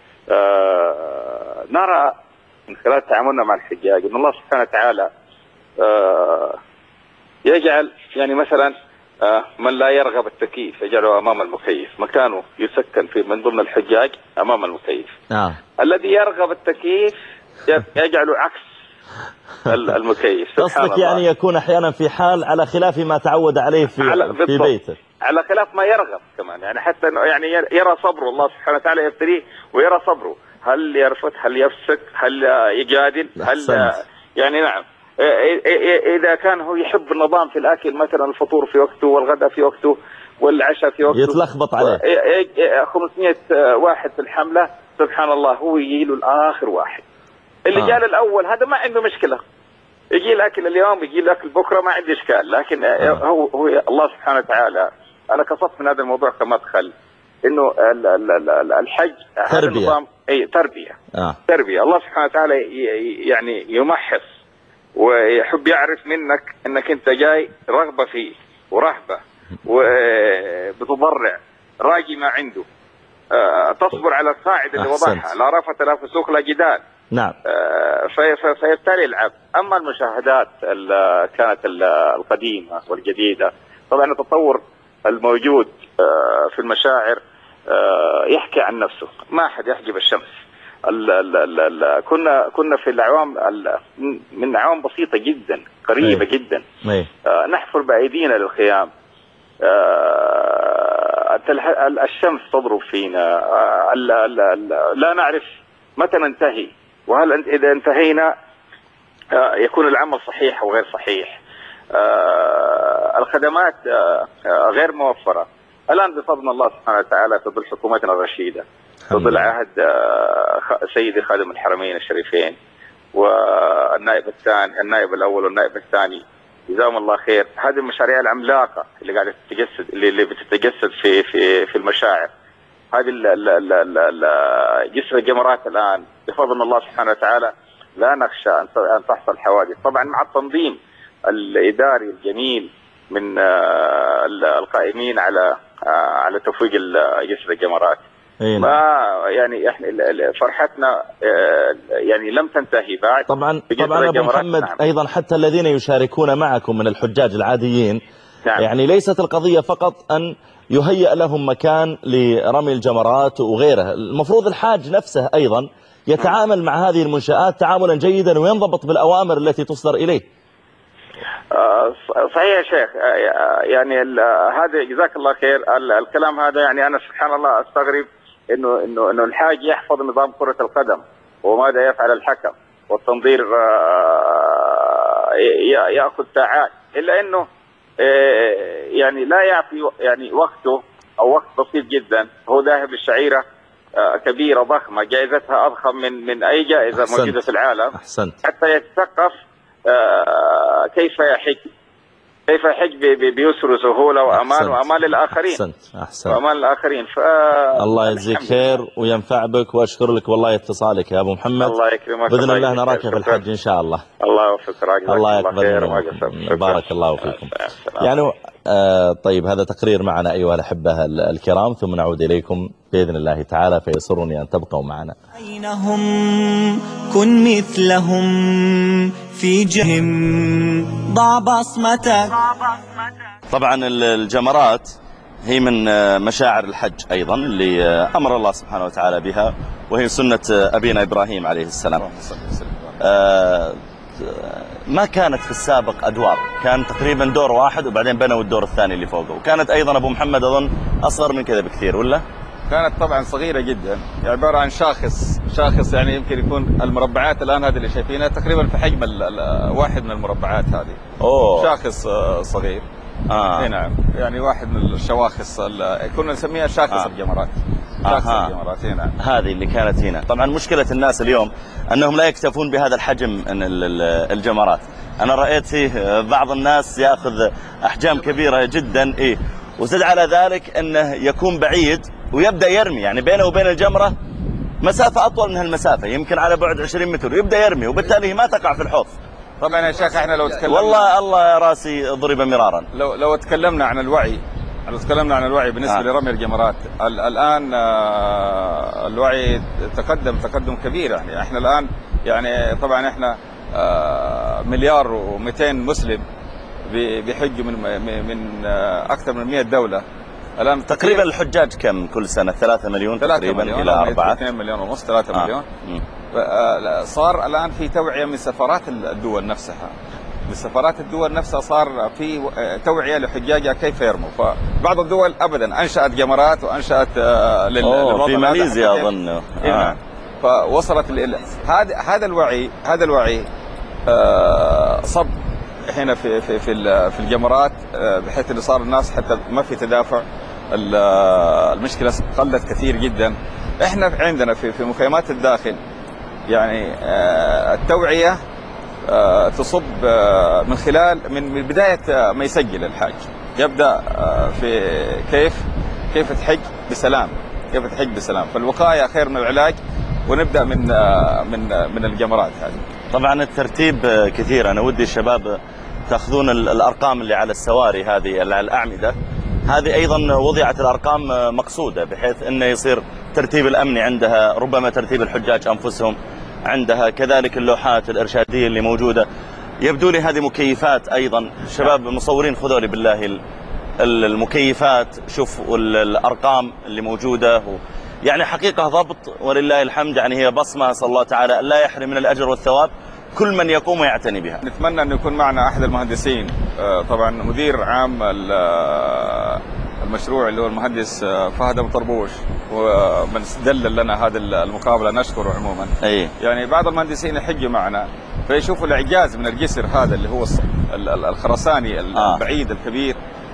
آه نرى من خلال تعاملنا مع الحجاج أن الله سبحانه وتعالى آه يجعل يعني مثلا آه من لا يرغب التكييف يجعله أمام المكيف، مكانه يسكن في من ضمن الحجاج أمام المكيف. آه. الذي يرغب التكييف يجعله عكس المكيف. قصدك يعني يكون احيانا في حال على خلاف ما تعود عليه في في بيته، على خلاف ما يرغب كمان، يعني حتى يعني يرى صبره، الله سبحانه وتعالى يبتليه ويرى صبره، هل يرفض، هل يفسق، هل يجادل، هل يعني نعم إذا كان هو يحب النظام في الأكل، مثلا الفطور في وقته والغداء في وقته والعشاء في وقته، يتلخبط عليه خمسمائة واحد في الحملة، سبحان الله هو يجي له الآخر واحد. اللي جاء الأول هذا ما عنده مشكلة، يجي الأكل اليوم يجي الأكل بكرة ما عندي إشكال، لكن آه. هو هو الله سبحانه وتعالى، أنا قصدت من هذا الموضوع كمدخل إنه الحج تربية، نظام أي تربية آه. تربية. الله سبحانه وتعالى يعني يمحص ويحب يعرف منك إنك أنت جاي رغبة فيه ورهبة وبتضرع راجي ما عنده، آه تصبر على القاعدة اللي وضعها، لا رفث لا فسوق لا جدال. نعم. آه فيبتلي العبد. أما المشاهدات كانت القديمة والجديدة، طبعا التطور الموجود آه في المشاعر آه يحكي عن نفسه، ما أحد يحجب الشمس. ال ال ال ال كنا كنا في الأعوام من أعوام بسيطة جدا قريبة أي. جدا أي. آه نحفر بأيدينا للخيام، آه الشمس تضرب فينا، آه لا نعرف متى ننتهي، وهل إذا انتهينا آه يكون العمل صحيح أو غير صحيح. آه الخدمات آه غير موفرة. الآن بفضل الله سبحانه وتعالى في ظل حكومتنا الرشيدة، في ظل عهد آه سيدي خادم الحرمين الشريفين والنائب الثاني النائب الأول والنائب الثاني، جزاهم الله خير، هذه المشاريع العملاقة اللي قاعدة تتجسد اللي, اللي بتتجسد في في في المشاعر، هذه جسر الجمرات الآن بفضل الله سبحانه وتعالى لا نخشى أن تحصل حوادث، طبعا مع التنظيم الإداري الجميل من القائمين على على تفويج جسر الجمرات. ما يعني احنا فرحتنا يعني لم تنتهي بعد. طبعا طبعا ابو محمد، نعم. ايضا حتى الذين يشاركون معكم من الحجاج العاديين، نعم. يعني ليست القضية فقط ان يهيأ لهم مكان لرمي الجمرات وغيره، المفروض الحاج نفسه ايضا يتعامل مع هذه المنشآت تعاملا جيدا وينضبط بالأوامر التي تصدر إليه. صحيح يا شيخ، يعني هذا جزاك الله خير الكلام هذا، يعني أنا سبحان الله أستغرب إنه إنه إنه الحاج يحفظ نظام كرة القدم وماذا يفعل الحكم والتنظير يأخذ ساعات، إلا إنه يعني لا يعطي يعني وقته أو وقت بسيط جدا، هو ذاهب للشعيرة كبيرة ضخمة جائزتها أضخم من من أي جائزة أحسنت. موجودة في العالم. أحسنت. حتى يتثقف كيف يحج كيف يحج بيسر وسهولة وأمان وأمان للآخرين. أحسنت. أحسنت. وأمان للآخرين. ف... الله يجزيك خير وينفع بك، وأشكر لك والله اتصالك يا أبو محمد. الله يكرمك. بإذن الله نراك في الحج إن شاء الله. الله يوفقك. الله يقبل. بارك الله فيكم. يعني آه طيب، هذا تقرير معنا أيها الأحبة الكرام، ثم نعود إليكم بإذن الله تعالى، فيسرني أن تبقوا معنا. بينهم كن مثلهم في جهم ضع بصمتك. طبعا الجمرات هي من مشاعر الحج أيضا اللي أمر الله سبحانه وتعالى بها، وهي سنة أبينا إبراهيم عليه السلام. آه ما كانت في السابق أدوار، كان تقريبا دور واحد وبعدين بنوا الدور الثاني اللي فوقه، وكانت أيضا أبو محمد أظن أصغر من كذا بكثير، ولا؟ كانت طبعا صغيرة جدا، عبارة عن شاخص شاخص يعني يمكن يكون المربعات الآن هذه اللي شايفينها تقريبا في حجم واحد من المربعات هذه. أوه. شاخص صغير. آه. نعم، يعني واحد من الشواخص كنا نسميها شاخص آه. الجمرات. شاخص آه. الجمرات. نعم. هذه اللي كانت هنا. طبعا مشكلة الناس اليوم أنهم لا يكتفون بهذا الحجم من الجمرات، أنا رأيت فيه بعض الناس يأخذ أحجام كبيرة جدا، إيه، وزد على ذلك أنه يكون بعيد ويبدأ يرمي، يعني بينه وبين الجمرة مسافة أطول من هالمسافة، يمكن على بعد عشرين متر، ويبدأ يرمي وبالتالي ما تقع في الحوض. طبعا يا شيخ احنا لو تكلمنا والله الله يا راسي ضرب مرارا. لو لو تكلمنا عن الوعي لو تكلمنا عن الوعي بالنسبة آه. لرمي الجمرات، الآن الوعي تقدم تقدم كبير، يعني احنا الآن يعني طبعا احنا مليار ومئتين مسلم بيحجوا من من أكثر من مئة دولة الآن. تقريبا الحجاج كم كل سنة؟ ثلاثة مليون تقريبا مليون إلى أربعة. اثنين مليون ونص ثلاثة آه. مليون. صار الآن في توعية من سفارات الدول نفسها، من سفارات الدول نفسها صار في توعية لحجاجها كيف يرموا. فبعض الدول أبدا أنشأت جمرات وأنشأت للوطن في ماليزيا أظن. آه. فوصلت هذا هذا الوعي هذا الوعي صب هنا في في في في الجمرات، بحيث انه صار الناس حتى ما في تدافع، المشكله قلت كثير جدا. احنا عندنا في في مخيمات الداخل يعني التوعيه تصب من خلال من بدايه ما يسجل الحاج، يبدا في كيف كيف تحج بسلام، كيف تحج بسلام، فالوقايه خير من العلاج، ونبدا من من من الجمرات هذه. طبعا الترتيب كثير، انا ودي الشباب تاخذون الارقام اللي على السواري هذه على الاعمده، هذه ايضا وضعت الارقام مقصوده بحيث انه يصير ترتيب الامني عندها، ربما ترتيب الحجاج انفسهم عندها، كذلك اللوحات الارشاديه اللي موجوده. يبدو لي هذه مكيفات ايضا، الشباب المصورين خذوا لي بالله المكيفات، شوفوا الارقام اللي موجوده، يعني حقيقه ضبط ولله الحمد، يعني هي بصمه، اسال الله تعالى لا يحرم من الاجر والثواب كل من يقوم ويعتني بها. نتمنى أن يكون معنا أحد المهندسين، طبعا مدير عام المشروع اللي هو المهندس فهد أبو طربوش، ومن دلل لنا هذه المقابلة نشكره عموما. أي. يعني بعض المهندسين يحجوا معنا فيشوفوا الإعجاز من الجسر هذا اللي هو الخرساني البعيد الكبير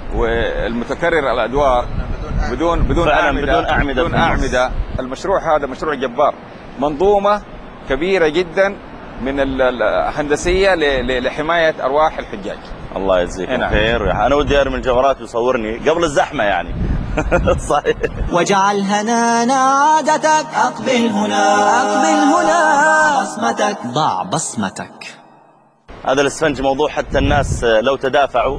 والمتكرر الأدوار بدون بدون أعمدة بدون أعمدة, بدون أعمدة. المشروع هذا مشروع جبار، منظومة كبيرة جدا من الهندسية لحماية أرواح الحجاج. الله يجزيكم خير. أنا ودي أرمي الجمرات ويصورني قبل الزحمة يعني. صحيح. واجعل هنانا عادتك، أقبل هنا أقبل هنا، بصمتك ضع بصمتك. هذا الاسفنج موضوع حتى الناس لو تدافعوا،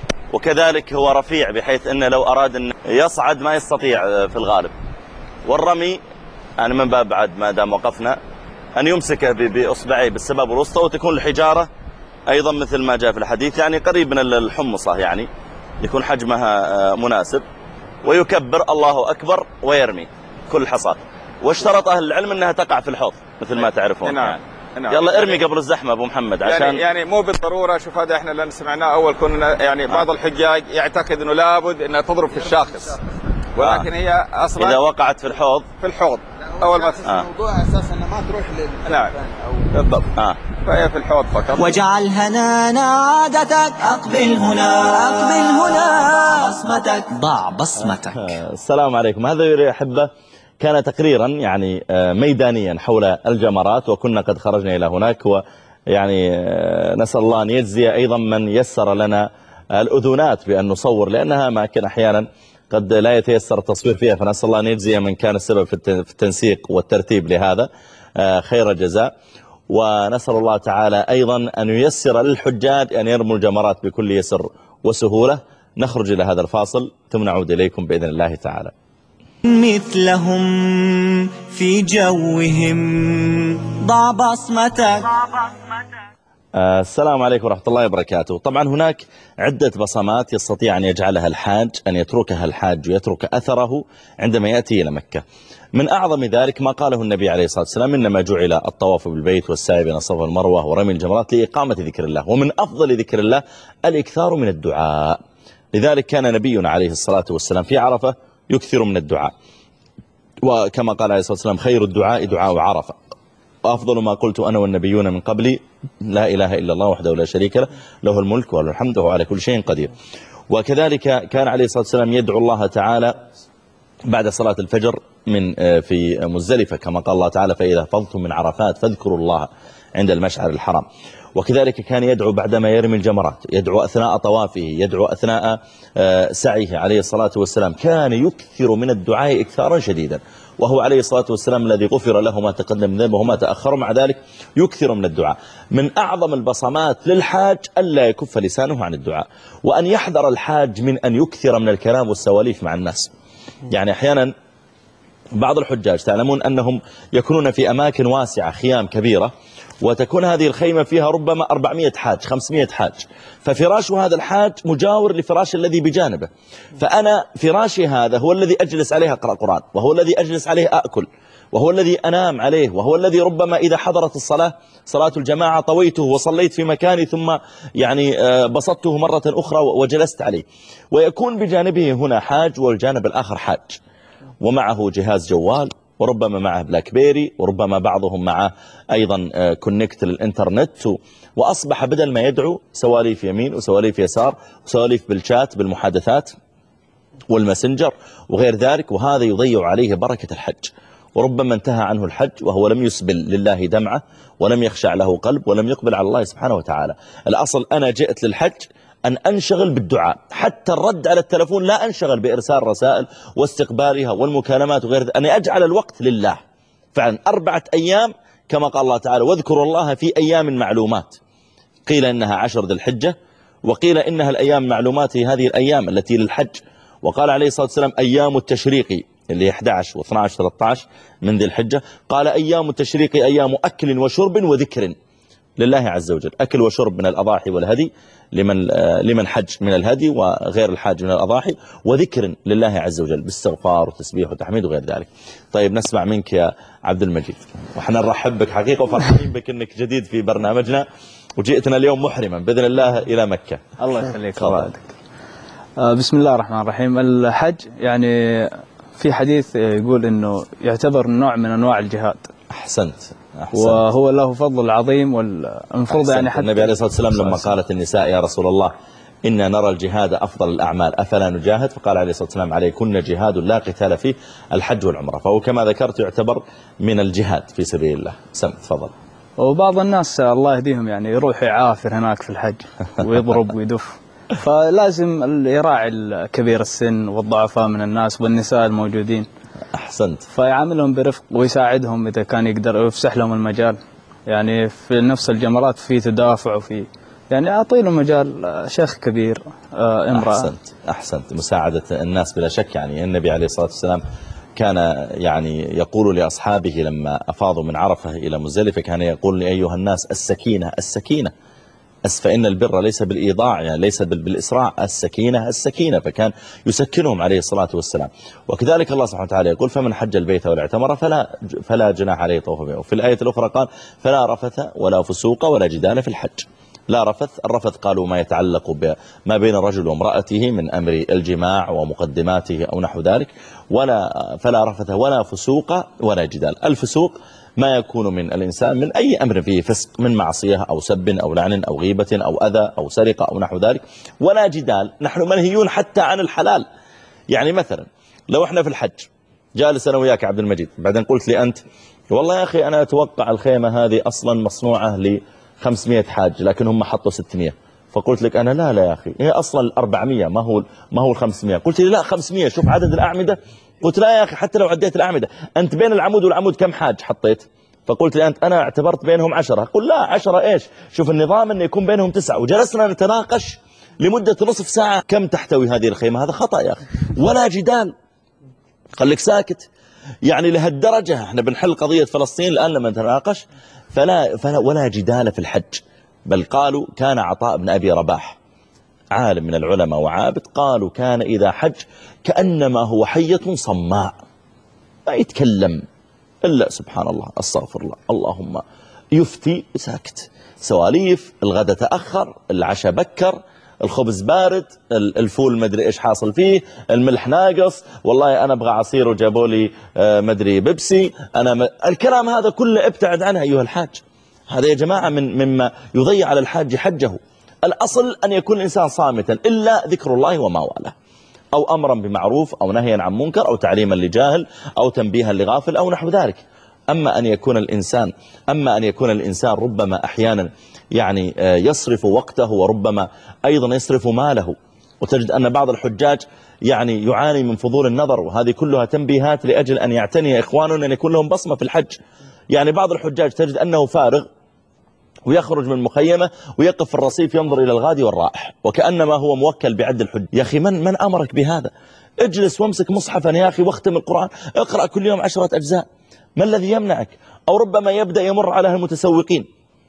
وكذلك هو رفيع بحيث أنه لو أراد أن يصعد ما يستطيع في الغالب. والرمي أنا من باب بعد ما دام وقفنا أن يمسكه بإصبعيه بالسباب الوسطى، وتكون الحجارة أيضا مثل ما جاء في الحديث يعني قريب من الحمصة، يعني يكون حجمها مناسب، ويكبر الله أكبر ويرمي كل حصى. واشترط أهل العلم أنها تقع في الحوض مثل ما تعرفون. نعم. نعم. يلا ارمي قبل الزحمة أبو محمد عشان يعني, يعني مو بالضرورة. شوف هذا احنا اللي سمعناه أول، كنا يعني بعض الحجاج يعتقد أنه لابد أنها تضرب في الشاخص، ولكن هي أصلا إذا وقعت في الحوض في الحوض أول ما آه. الموضوع أساسا أنها ما تروح لل نعم بالضبط. آه. فهي في الحوض فقط. واجعل هنانا عادتك، أقبل هنا أقبل هنا، بصمتك ضع بصمتك. السلام عليكم. هذا يا أحبة كان تقريرا يعني ميدانيا حول الجمرات، وكنا قد خرجنا إلى هناك، ويعني نسأل الله أن يجزي أيضا من يسر لنا الأذونات بأن نصور، لأنها أماكن أحيانا قد لا يتيسر التصوير فيها، فنسأل الله أن يجزي من كان السبب في التنسيق والترتيب لهذا خير الجزاء. ونسأل الله تعالى أيضا أن ييسر للحجاج أن يرموا الجمرات بكل يسر وسهولة. نخرج إلى هذا الفاصل ثم نعود إليكم بإذن الله تعالى. مثلهم في جوهم ضع بصمتك. السلام عليكم ورحمة الله وبركاته. طبعا هناك عدة بصمات يستطيع أن يجعلها الحاج، أن يتركها الحاج ويترك أثره عندما يأتي إلى مكة. من أعظم ذلك ما قاله النبي عليه الصلاة والسلام: إنما جعل الطواف بالبيت والسعي بين الصفا والمروة ورمي الجمرات لإقامة ذكر الله. ومن أفضل ذكر الله الإكثار من الدعاء، لذلك كان نبينا عليه الصلاة والسلام في عرفة يكثر من الدعاء، وكما قال عليه الصلاة والسلام: خير الدعاء دعاء عرفة، وأفضل ما قلت أنا والنبيون من قبلي لا إله إلا الله وحده لا شريك له، له الملك وله الحمد وهو على كل شيء قدير. وكذلك كان عليه الصلاة والسلام يدعو الله تعالى بعد صلاة الفجر من في مزدلفة، كما قال الله تعالى: فإذا فضتم من عرفات فاذكروا الله عند المشعر الحرام. وكذلك كان يدعو بعدما يرمي الجمرات، يدعو أثناء طوافه، يدعو أثناء سعيه عليه الصلاة والسلام، كان يكثر من الدعاء إكثارا شديدا، وهو عليه الصلاة والسلام الذي غفر له ما تقدم من ذنبه وما تأخر، مع ذلك يكثر من الدعاء. من أعظم البصمات للحاج ألا يكف لسانه عن الدعاء، وأن يحذر الحاج من أن يكثر من الكلام والسواليف مع الناس. يعني أحيانا بعض الحجاج تعلمون أنهم يكونون في أماكن واسعة، خيام كبيرة، وتكون هذه الخيمة فيها ربما أربعمائة حاج، خمسمائة حاج، ففراش هذا الحاج مجاور لفراش الذي بجانبه، فأنا فراشي هذا هو الذي أجلس عليه أقرأ قرآن، وهو الذي أجلس عليه أأكل، وهو الذي أنام عليه، وهو الذي ربما إذا حضرت الصلاة صلاة الجماعة طويته وصليت في مكاني ثم يعني بسطته مرة أخرى وجلست عليه. ويكون بجانبه هنا حاج والجانب الآخر حاج، ومعه جهاز جوال وربما معه بلاك بيري، وربما بعضهم معه أيضا كونكت للإنترنت، وأصبح بدل ما يدعو سواليف يمين وسواليف يسار وسواليف بالشات بالمحادثات والماسنجر وغير ذلك، وهذا يضيع عليه بركة الحج. وربما انتهى عنه الحج وهو لم يسبل لله دمعة ولم يخشع له قلب ولم يقبل على الله سبحانه وتعالى. الأصل أنا جئت للحج أن أنشغل بالدعاء، حتى الرد على التلفون لا أنشغل بإرسال رسائل واستقبالها والمكالمات وغير ذلك، أن أجعل الوقت لله فعلا. أربعة أيام كما قال الله تعالى واذكروا الله في أيام معلومات، قيل إنها عشر ذي الحجة، وقيل إنها الأيام معلومات هذه الأيام التي للحج. وقال عليه الصلاة والسلام أيام التشريق اللي إحدى عشر واثني عشر ثلاثة عشر من ذي الحجة، قال أيام التشريق أيام أكل وشرب وذكر لله عز وجل، أكل وشرب من الأضاحي والهدي لمن لمن حج من الهدي وغير الحاج من الأضاحي، وذكر لله عز وجل باستغفار وتسبيح وتحميد وغير ذلك. طيب نسمع منك يا عبد المجيد، وحنا نرحب بك حقيقة وفرحانين بك انك جديد في برنامجنا وجئتنا اليوم محرما بإذن الله إلى مكة. الله يخليك ويبارك. بسم الله الرحمن الرحيم. الحج يعني في حديث يقول انه يعتبر نوع من انواع الجهاد. احسنت, أحسنت. وهو له فضل عظيم، والمفروض يعني حتى النبي عليه الصلاة والسلام لما قالت النساء يا رسول الله إنا نرى الجهاد أفضل الأعمال أفلا نجاهد، فقال عليه الصلاة والسلام عليكن جهاد لا قتال فيه الحج والعمرة، فهو كما ذكرت يعتبر من الجهاد في سبيل الله. سم تفضل. وبعض الناس الله يهديهم يعني يروح يعافر هناك في الحج ويضرب ويدف، فلازم يراعي الكبير السن والضعفاء من الناس والنساء الموجودين. أحسنت. فيعاملهم برفق ويساعدهم إذا كان يقدر ويفسح لهم المجال. يعني في نفس الجمرات في تدافع وفي يعني أعطي له مجال شيخ كبير امرأة. أحسنت أحسنت. مساعدة الناس بلا شك. يعني النبي عليه الصلاة والسلام كان يعني يقول لأصحابه لما أفاضوا من عرفة إلى مزدلفة، كان يقول لأيها الناس السكينة السكينة، فإن البر ليس بالإيضاع يعني ليس بالإسراع، السكينة السكينة، فكان يسكنهم عليه الصلاة والسلام. وكذلك الله سبحانه وتعالى يقول فمن حج البيت ولا اعتمر فلا, فلا جناح عليه طوف به. وفي الآية الأخرى قال فلا رفث ولا فسوق ولا جدال في الحج. لا رفث، الرفث قالوا ما يتعلق بما بين الرجل وامرأته من أمر الجماع ومقدماته أو نحو ذلك، ولا فلا رفث ولا فسوق ولا جدال. الفسوق ما يكون من الإنسان من أي أمر فيه فسق من معصية أو سب أو لعن أو غيبة أو أذى أو سرقة أو نحو ذلك. ولا جدال، نحن منهيون حتى عن الحلال. يعني مثلا لو احنا في الحج جالس أنا وياك عبد المجيد، بعدين قلت لي أنت والله يا أخي أنا أتوقع الخيمة هذه أصلا مصنوعة ل خمسمائة حاج لكن هم حطوا ستمائة، فقلت لك أنا لا لا يا أخي هي أصلا أربعمائة ما هو ما هو خمسمائة. قلت لي لا خمسمائة، شوف عدد الأعمدة. قلت لا يا أخي حتى لو عديت الأعمدة أنت بين العمود والعمود كم حاج حطيت؟ فقلت لي أنت أنا اعتبرت بينهم عشرة. قل لا عشرة إيش، شوف النظام أن يكون بينهم تسعة. وجلسنا نتناقش لمدة نصف ساعة كم تحتوي هذه الخيمة. هذا خطأ يا أخي، ولا جدال، خليك ساكت. يعني لهالدرجة احنا بنحل قضية فلسطين الآن لما نتناقش، فلا, فلا ولا جدال في الحج. بل قالوا كان عطاء بن أبي رباح عالم من العلماء وعابد، قالوا كان إذا حج كأنما هو حية صماء ما يتكلم إلا سبحان الله استغفر الله اللهم، يفتي ساكت. سواليف، الغداء تأخر، العشاء بكر، الخبز بارد، الفول مدري ايش حاصل فيه، الملح ناقص، والله انا ابغى عصير وجابوا لي مدري بيبسي، انا م... الكلام هذا كله ابتعد عنه ايها الحاج. هذا يا جماعة من مما يضيع على الحاج حجه. الاصل ان يكون الانسان صامتا الا ذكر الله وما والاه، او امرا بمعروف او نهيا عن منكر او تعليما لجاهل او تنبيها لغافل او نحو ذلك. اما ان يكون الانسان اما ان يكون الانسان ربما احيانا يعني يصرف وقته وربما أيضا يصرف ماله. وتجد أن بعض الحجاج يعني يعاني من فضول النظر، وهذه كلها تنبيهات لأجل أن يعتني إخواننا أن يكون لهم بصمة في الحج. يعني بعض الحجاج تجد أنه فارغ ويخرج من مخيمة ويقف في الرصيف ينظر إلى الغادي والرائح وكأنما هو موكل بعد الحج. يا أخي من, من أمرك بهذا؟ اجلس وامسك مصحفا يا أخي واختم القرآن، اقرأ كل يوم عشرة أجزاء، ما الذي يمنعك؟ أو ربما يبدأ يمر على المتسوقين،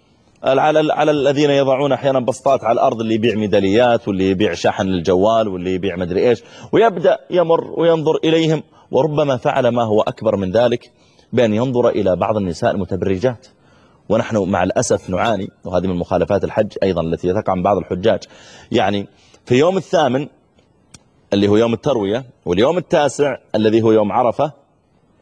على على الذين يضعون احيانا بسطات على الارض، اللي يبيع ميداليات واللي يبيع شحن للجوال واللي يبيع مدري ايش، ويبدا يمر وينظر اليهم. وربما فعل ما هو اكبر من ذلك بان ينظر الى بعض النساء المتبرجات. ونحن مع الاسف نعاني، وهذه من مخالفات الحج ايضا التي تقع من بعض الحجاج. يعني في يوم الثامن اللي هو يوم الترويه، واليوم التاسع الذي هو يوم عرفه،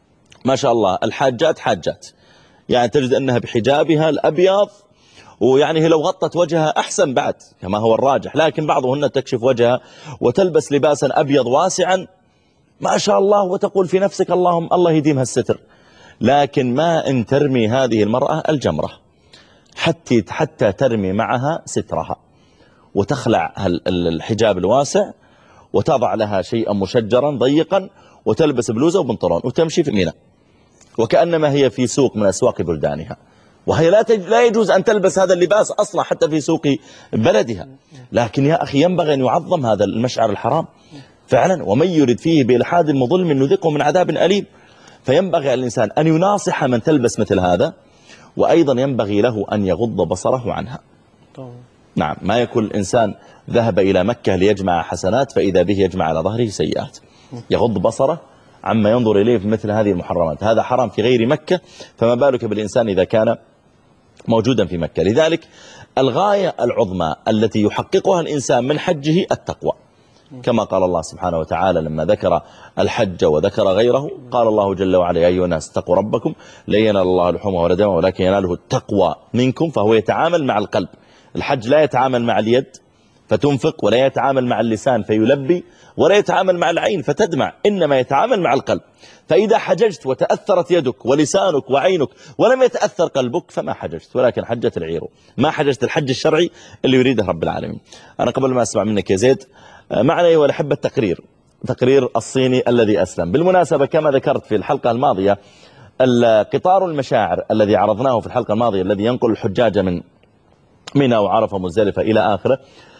ما شاء الله الحاجات حاجات، يعني تجد أنها بحجابها الأبيض، ويعني هي لو غطت وجهها أحسن بعد كما هو الراجح، لكن بعضهن تكشف وجهها وتلبس لباسا أبيض واسعا ما شاء الله، وتقول في نفسك اللهم الله يديمها الستر. لكن ما إن ترمي هذه المرأة الجمرة حتى حتى ترمي معها سترها وتخلع الحجاب الواسع وتضع لها شيئا مشجرا ضيقا وتلبس بلوزة وبنطلون وتمشي في منى وكأنما هي في سوق من أسواق بلدانها، وهي لا لا يجوز أن تلبس هذا اللباس أصلا حتى في سوق بلدها. لكن يا أخي ينبغي أن يعظم هذا المشعر الحرام فعلا، ومن يرد فيه بإلحاد مظلم نذقه من عذاب أليم. فينبغي على الإنسان أن يناصح من تلبس مثل هذا، وأيضا ينبغي له أن يغض بصره عنها. نعم، ما يكون الإنسان ذهب إلى مكة ليجمع حسنات فإذا به يجمع على ظهره سيئات. يغض بصره عما ينظر إليه في مثل هذه المحرمات. هذا حرام في غير مكة، فما بالك بالإنسان إذا كان موجودا في مكة. لذلك الغاية العظمى التي يحققها الإنسان من حجه التقوى، كما قال الله سبحانه وتعالى لما ذكر الحج وذكر غيره، قال الله جل وعلا يا أيها الناس اتقوا ربكم لا ينال الله لحومها ولا دمها ولكن يناله التقوى منكم. فهو يتعامل مع القلب. الحج لا يتعامل مع اليد فتنفق، ولا يتعامل مع اللسان فيلبي، ولا يتعامل مع العين فتدمع، إنما يتعامل مع القلب. فإذا حججت وتأثرت يدك ولسانك وعينك ولم يتأثر قلبك فما حججت، ولكن حجت العير، ما حججت الحج الشرعي اللي يريده رب العالمين. أنا قبل ما أسمع منك يا زيد، معنا أيها الأحبة التقرير تقرير الصيني الذي أسلم. بالمناسبة كما ذكرت في الحلقة الماضية، القطار المشاعر الذي عرضناه في الحلقة الماضية الذي ينقل الحجاج من منى وعرفة مزدلفة إلى آخره،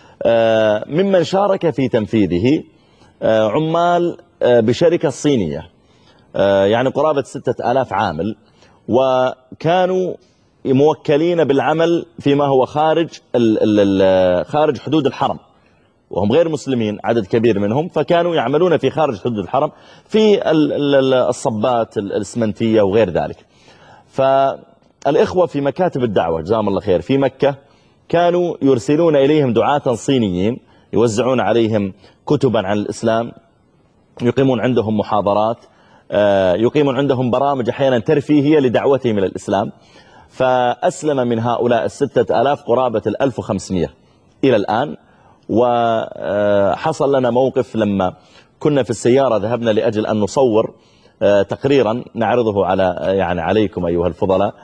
ممن شارك في تنفيذه عمال بشركة صينية، يعني قرابة ستة آلاف عامل، وكانوا موكلين بالعمل فيما هو خارج خارج حدود الحرم، وهم غير مسلمين عدد كبير منهم، فكانوا يعملون في خارج حدود الحرم في الصبات الإسمنتية وغير ذلك. فالإخوة في مكاتب الدعوة جزاهم الله خير في مكة كانوا يرسلون إليهم دعاة صينيين يوزعون عليهم كتبا عن الإسلام، يقيمون عندهم محاضرات، يقيمون عندهم برامج أحيانا ترفيهية لدعوتهم إلى الإسلام. فأسلم من هؤلاء الستة آلاف قرابة الألف وخمسمائة إلى الآن. وحصل لنا موقف لما كنا في السيارة ذهبنا لأجل أن نصور تقريرا نعرضه على يعني عليكم أيها الفضلاء،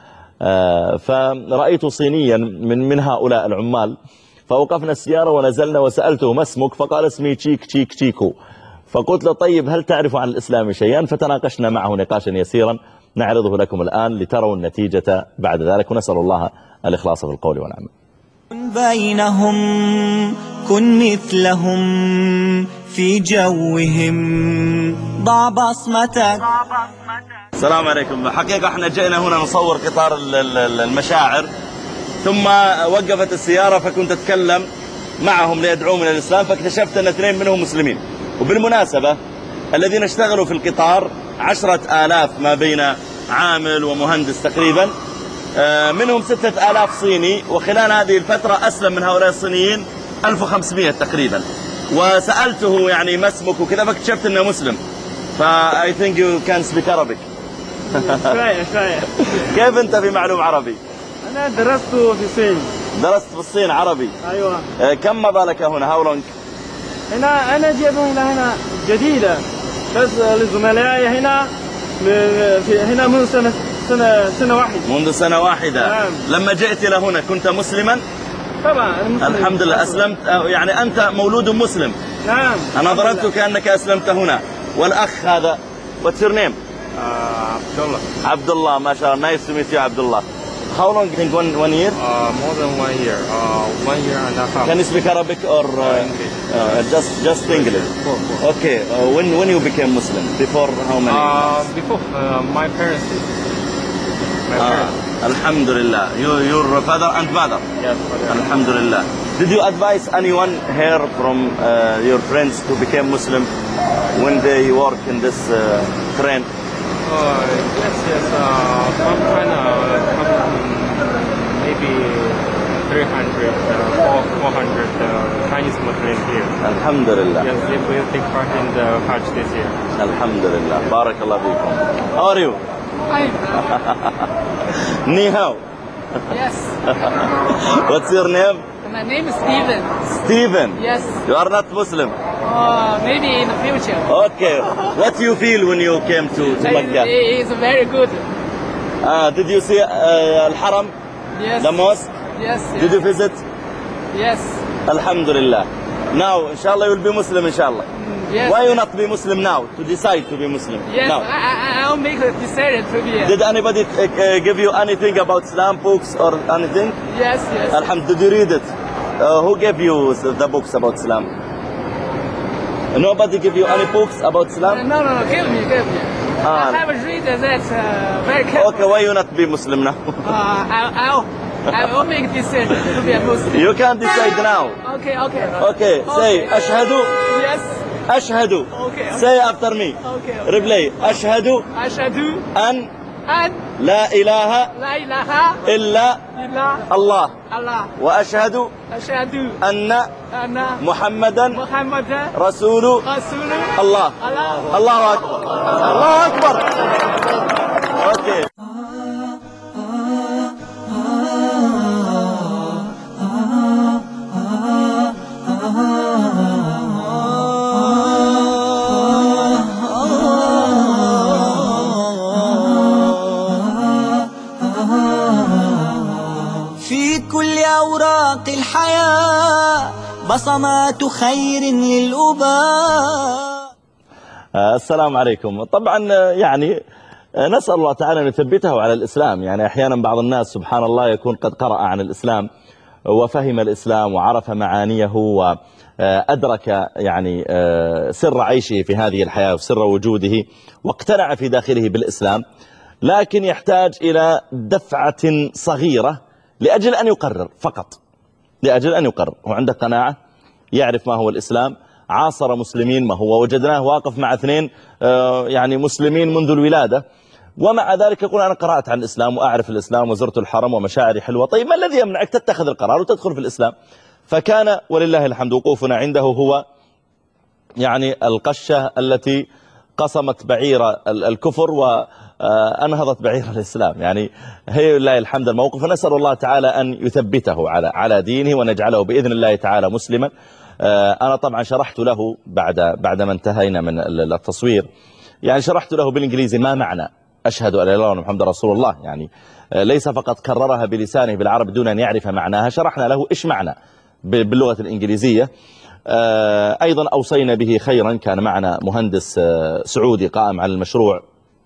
فرأيت صينيا من من هؤلاء العمال، فوقفنا السيارة ونزلنا وسألته ما اسمك؟ فقال اسمي تشيك تشيك تشيكو. فقلت له طيب هل تعرف عن الإسلام شيئا؟ فتناقشنا معه نقاشا يسيرا نعرضه لكم الآن لتروا النتيجة بعد ذلك، ونسأل الله الإخلاص في القول والعمل. كن بينهم كن مثلهم في جوهم ضع بصمتك. السلام عليكم. حقيقة احنا جئنا هنا نصور قطار المشاعر، ثم وقفت السيارة فكنت أتكلم معهم ليدعوهم إلى الإسلام، فاكتشفت أن اثنين منهم مسلمين. وبالمناسبة الذين اشتغلوا في القطار عشرة آلاف ما بين عامل ومهندس تقريبا، منهم ستة آلاف صيني، وخلال هذه الفترة أسلم من هؤلاء الصينيين ألف وخمسمائة تقريبا. وسألته يعني ما اسمك وكذا، فاكتشفت أنه مسلم. فا I think you can speak Arabic. شوية شوية. كيف أنت في معلوم عربي؟ أنا درست في الصين. درست في الصين عربي؟ أيوة. كم مضى لك هنا؟ How long؟ هنا أنا جيت هنا هنا جديدة، بس لزملائي هنا في هنا منذ سنة سنة سنة واحدة. منذ سنة واحدة. نعم. لما جئت إلى هنا كنت مسلما؟ طبعا مسلم. الحمد لله أسلمت، يعني أنت مولود مسلم. نعم. أنا ظننتك أنك أسلمت هنا. والأخ هذا what's your name؟ عبد الله. عبد الله، ما شاء الله. Nice to meet you عبد الله. How long? Think one one year? Uh, more than one year. Uh, one year and a half. Can you speak Arabic or uh, English? Uh, just just English. Four, four. Okay. Uh, when when you became Muslim? Before how many? Uh, before uh, my parents. Did. My uh, parents. Alhamdulillah. You your father and mother. Yes. Father. Alhamdulillah. Did you advise anyone here from uh, your friends to become Muslim when they work in this uh, train? Uh, yes, yes. Uh, some kind of uh, maybe three hundred, uh, four hundred uh, Chinese Muslims here. Alhamdulillah. Yes, they will take part in the Hajj this year. Alhamdulillah. Barakallah fikum. How are you? Hi. Ni hao. Yes. What's your name? My name is Steven. Steven. Yes. You are not Muslim. Uh, maybe in the future. Okay. What do you feel when you came to, to Mecca? It's very good. Uh, did you see uh, Al-Haram? Yes. The mosque? Yes, yes. Did you visit? Yes. Alhamdulillah. Now, inshallah, you will be Muslim, inshallah. Yes. Why you not be Muslim now? To decide to be Muslim Yes, now? I, I, I'll make a decision to be. Did anybody uh, give you anything about Islam books or anything? Yes, yes. Alhamdulillah. Did you read it? Uh, who gave you the books about Islam? Nobody give you any books about Islam? No, no, no, give me, give me. Ah. I haven't read that uh, very carefully. Okay, why you not be Muslim now? uh, I'll, I'll, I will make a decision to be a Muslim. You can't decide now. Okay, okay. Okay, say, Ashhadu. Yes. Ashhadu. Okay, okay. Say after me. Okay, okay. Replay. Ashhadu. Ashhadu. An. An. La ilaha. La ilaha. Illa. Illa. Allah. Allah. Wa ashhadu. Ashhadu. Anna. Anna. Muhammadan. Muhammadan. Rasulu. Rasulu. Allah. Allah. Allahu Akbar. Allahu Akbar. Okay. في كل أوراق الحياة بصمات خير للأباء. السلام عليكم. طبعا يعني نسأل الله تعالى أن يثبته على الإسلام. يعني أحيانا بعض الناس سبحان الله يكون قد قرأ عن الإسلام وفهم الإسلام وعرف معانيه وأدرك يعني سر عيشه في هذه الحياة وسر وجوده واقتنع في داخله بالإسلام، لكن يحتاج إلى دفعة صغيرة لأجل أن يقرر فقط، لأجل أن يقرر. هو عنده قناعة، يعرف ما هو الإسلام، عاصر مسلمين، ما هو وجدناه واقف مع اثنين يعني مسلمين منذ الولادة، ومع ذلك يقول أنا قرأت عن الإسلام وأعرف الإسلام وزرت الحرم ومشاعري حلوة. طيب ما الذي يمنعك تتخذ القرار وتدخل في الإسلام؟ فكان ولله الحمد وقوفنا عنده هو يعني القشة التي قصمت بعير الكفر وأنهضت بعير الإسلام. يعني هي لله الحمد الموقف، ونسأل الله تعالى أن يثبته على على دينه ونجعله بإذن الله تعالى مسلما. أنا طبعا شرحت له بعد بعد ما انتهينا من التصوير، يعني شرحت له بالإنجليزي ما معنى أشهد أن لا إله إلا الله محمد رسول الله. يعني ليس فقط كررها بلسانه بالعرب دون أن يعرف معناها، شرحنا له إيش معنى باللغة الإنجليزية. أيضا أوصينا به خيرا، كان معنا مهندس سعودي قائم على المشروع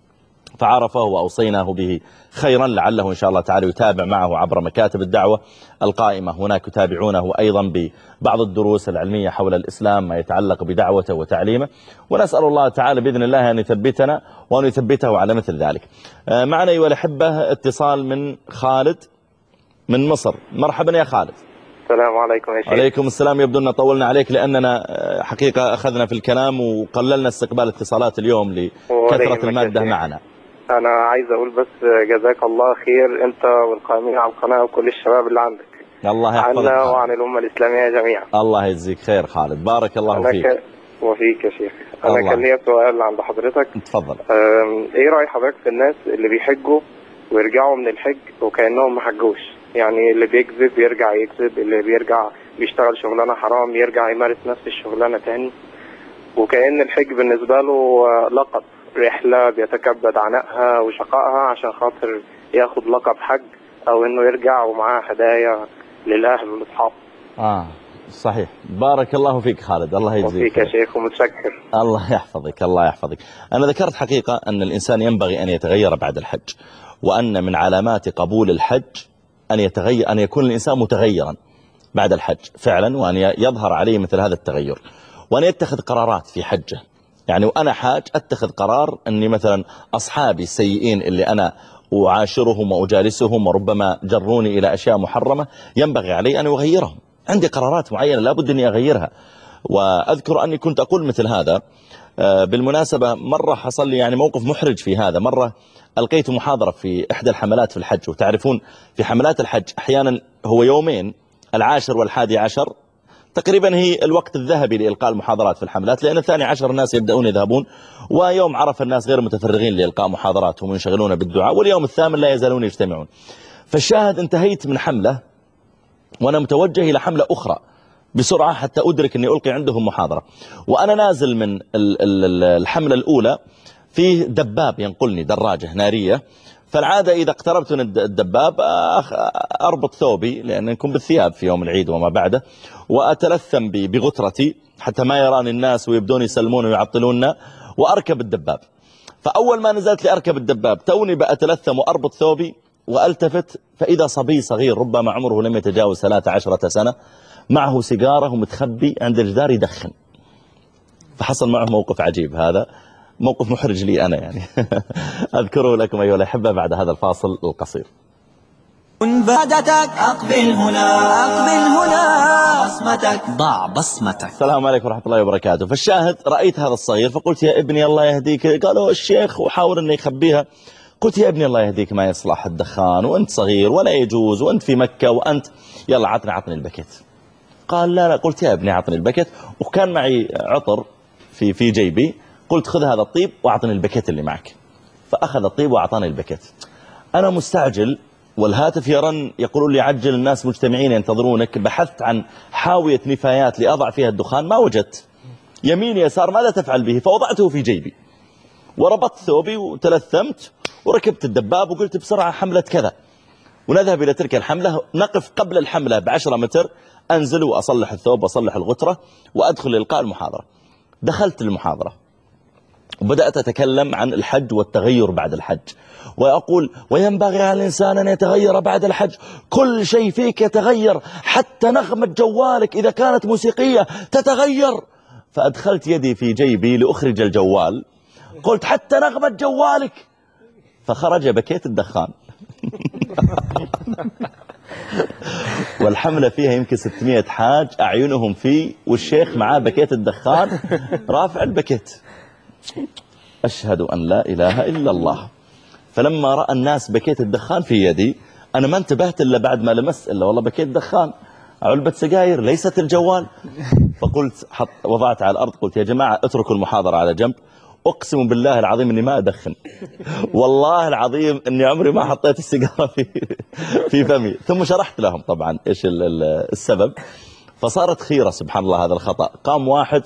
فعرفه وأوصيناه به خيرا، لعله إن شاء الله تعالى يتابع معه عبر مكاتب الدعوة القائمة هناك، يتابعونه أيضا ببعض الدروس العلمية حول الإسلام ما يتعلق بدعوته وتعليمه، ونسأل الله تعالى بإذن الله أن يثبتنا وأن يثبته على مثل ذلك. معنا أيها الأحبة اتصال من خالد من مصر. مرحبا يا خالد. السلام عليكم يا شيخ. عليكم السلام. يبدو أن طولنا عليك لأننا حقيقة أخذنا في الكلام وقللنا استقبال اتصالات اليوم لكثرة المادة معنا. أنا عايز أقول بس جزاك الله خير أنت والقائمين على القناة وكل الشباب اللي عندك. الله يحفظك. عنا وعن الأمة الإسلامية جميعا. الله يجزيك خير خالد، بارك الله فيك. ك... وفيك يا شيخ. أنا كان ليا سؤال عند حضرتك. اتفضل. إيه رأي حضرتك في الناس اللي بيحجوا ويرجعوا من الحج وكأنهم ما حجوش؟ يعني اللي بيكذب يرجع يكذب، اللي بيرجع بيشتغل شغلانة حرام يرجع يمارس نفس الشغلانة تاني، وكأن الحج بالنسبة له لقب، رحلة بيتكبد عنائها وشقائها عشان خاطر ياخد لقب حج، أو إنه يرجع ومعاه هدايا للأهل والأصحاب. آه صحيح. بارك الله فيك خالد، الله يجزيك. وفيك يا شيخ ومتشكر. الله يحفظك الله يحفظك. أنا ذكرت حقيقة أن الإنسان ينبغي أن يتغير بعد الحج، وأن من علامات قبول الحج أن يتغير، أن يكون الإنسان متغيرا بعد الحج فعلا، وأن يظهر عليه مثل هذا التغير، وأن يتخذ قرارات في حجه. يعني وأنا حاج أتخذ قرار أني مثلا أصحابي السيئين اللي أنا أعاشرهم وأجالسهم وربما جروني إلى أشياء محرمة ينبغي علي أن أغيرهم. عندي قرارات معينة لابد أني أغيرها. وأذكر أني كنت أقول مثل هذا بالمناسبة مرة حصل لي يعني موقف محرج في هذا. مرة ألقيت محاضرة في إحدى الحملات في الحج، وتعرفون في حملات الحج أحيانا هو يومين، العاشر والحادي عشر تقريبا هي الوقت الذهبي لإلقاء المحاضرات في الحملات، لأن الثاني عشر الناس يبدأون يذهبون، ويوم عرفة الناس غير متفرغين لإلقاء محاضراتهم وينشغلون بالدعاء، واليوم الثامن لا يزالون يجتمعون. فالشاهد انتهيت من حملة وأنا متوجه إلى حملة أخرى بسرعة حتى أدرك أني ألقي عندهم محاضرة، وأنا نازل من الحملة الأولى فيه دباب ينقلني، دراجة نارية. فالعادة إذا اقتربت من الدباب أربط ثوبي لأن نكون بالثياب في يوم العيد وما بعده، وأتلثم بغترتي حتى ما يراني الناس ويبدون يسلمون ويعطلوننا، وأركب الدباب. فأول ما نزلت لأركب الدباب توني بأتلثم وأربط ثوبي وألتفت فإذا صبي صغير ربما عمره لم يتجاوز ثلاث عشرة سنة معه سيجارة ومتخبي عند الجدار يدخن. فحصل معه موقف عجيب، هذا موقف محرج لي أنا يعني أذكره لكم أيها الأحبة بعد هذا الفاصل القصير. بادتك أقبل هنا، أقبل هنا بصمتك، ضع بصمتك. السلام عليكم ورحمة الله وبركاته. فالشاهد رأيت هذا الصغير فقلت يا ابني الله يهديك، قالوا الشيخ وحاول أن يخبيها. قلت يا ابني الله يهديك ما يصلح الدخان وأنت صغير ولا يجوز وأنت في مكة وأنت يلا عطني عطني البكت. قال لا لا. قلت يا ابني عطني البكت، وكان معي عطر في في جيبي. قلت خذ هذا الطيب واعطني البكت اللي معك. فأخذ الطيب واعطاني البكت. أنا مستعجل والهاتف يرن يقولون لي عجل الناس مجتمعين ينتظرونك. بحثت عن حاوية نفايات لأضع فيها الدخان ما وجدت. يمين يسار ماذا تفعل به؟ فوضعته في جيبي وربطت ثوبي وتلثمت وركبت الدباب وقلت بسرعة حملة كذا ونذهب إلى تلك الحملة. نقف قبل الحملة بعشرة متر، أنزل وأصلح الثوب وأصلح الغترة وأدخل لإلقاء المحاضرة. دخلت المحاضرة وبدأت أتكلم عن الحج والتغير بعد الحج، وأقول وينبغي على الإنسان أن يتغير بعد الحج، كل شيء فيك يتغير حتى نغمة جوالك إذا كانت موسيقية تتغير. فأدخلت يدي في جيبي لأخرج الجوال، قلت حتى نغمة جوالك، فخرج بكيت الدخان والحملة فيها يمكن ستمائة حاج أعينهم فيه والشيخ معاه بكيت الدخان رافع البكيت. أشهد أن لا إله إلا الله. فلما رأى الناس بكيت الدخان في يدي أنا ما انتبهت إلا بعد ما لمست إلا والله بكيت دخان، علبة سجاير ليست الجوال. فقلت حط وضعت على الأرض قلت يا جماعة اتركوا المحاضرة على جنب، أقسم بالله العظيم أني ما أدخن، والله العظيم أني عمري ما حطيت السيجارة في في فمي. ثم شرحت لهم طبعا إيش السبب، فصارت خيرة سبحان الله هذا الخطأ. قام واحد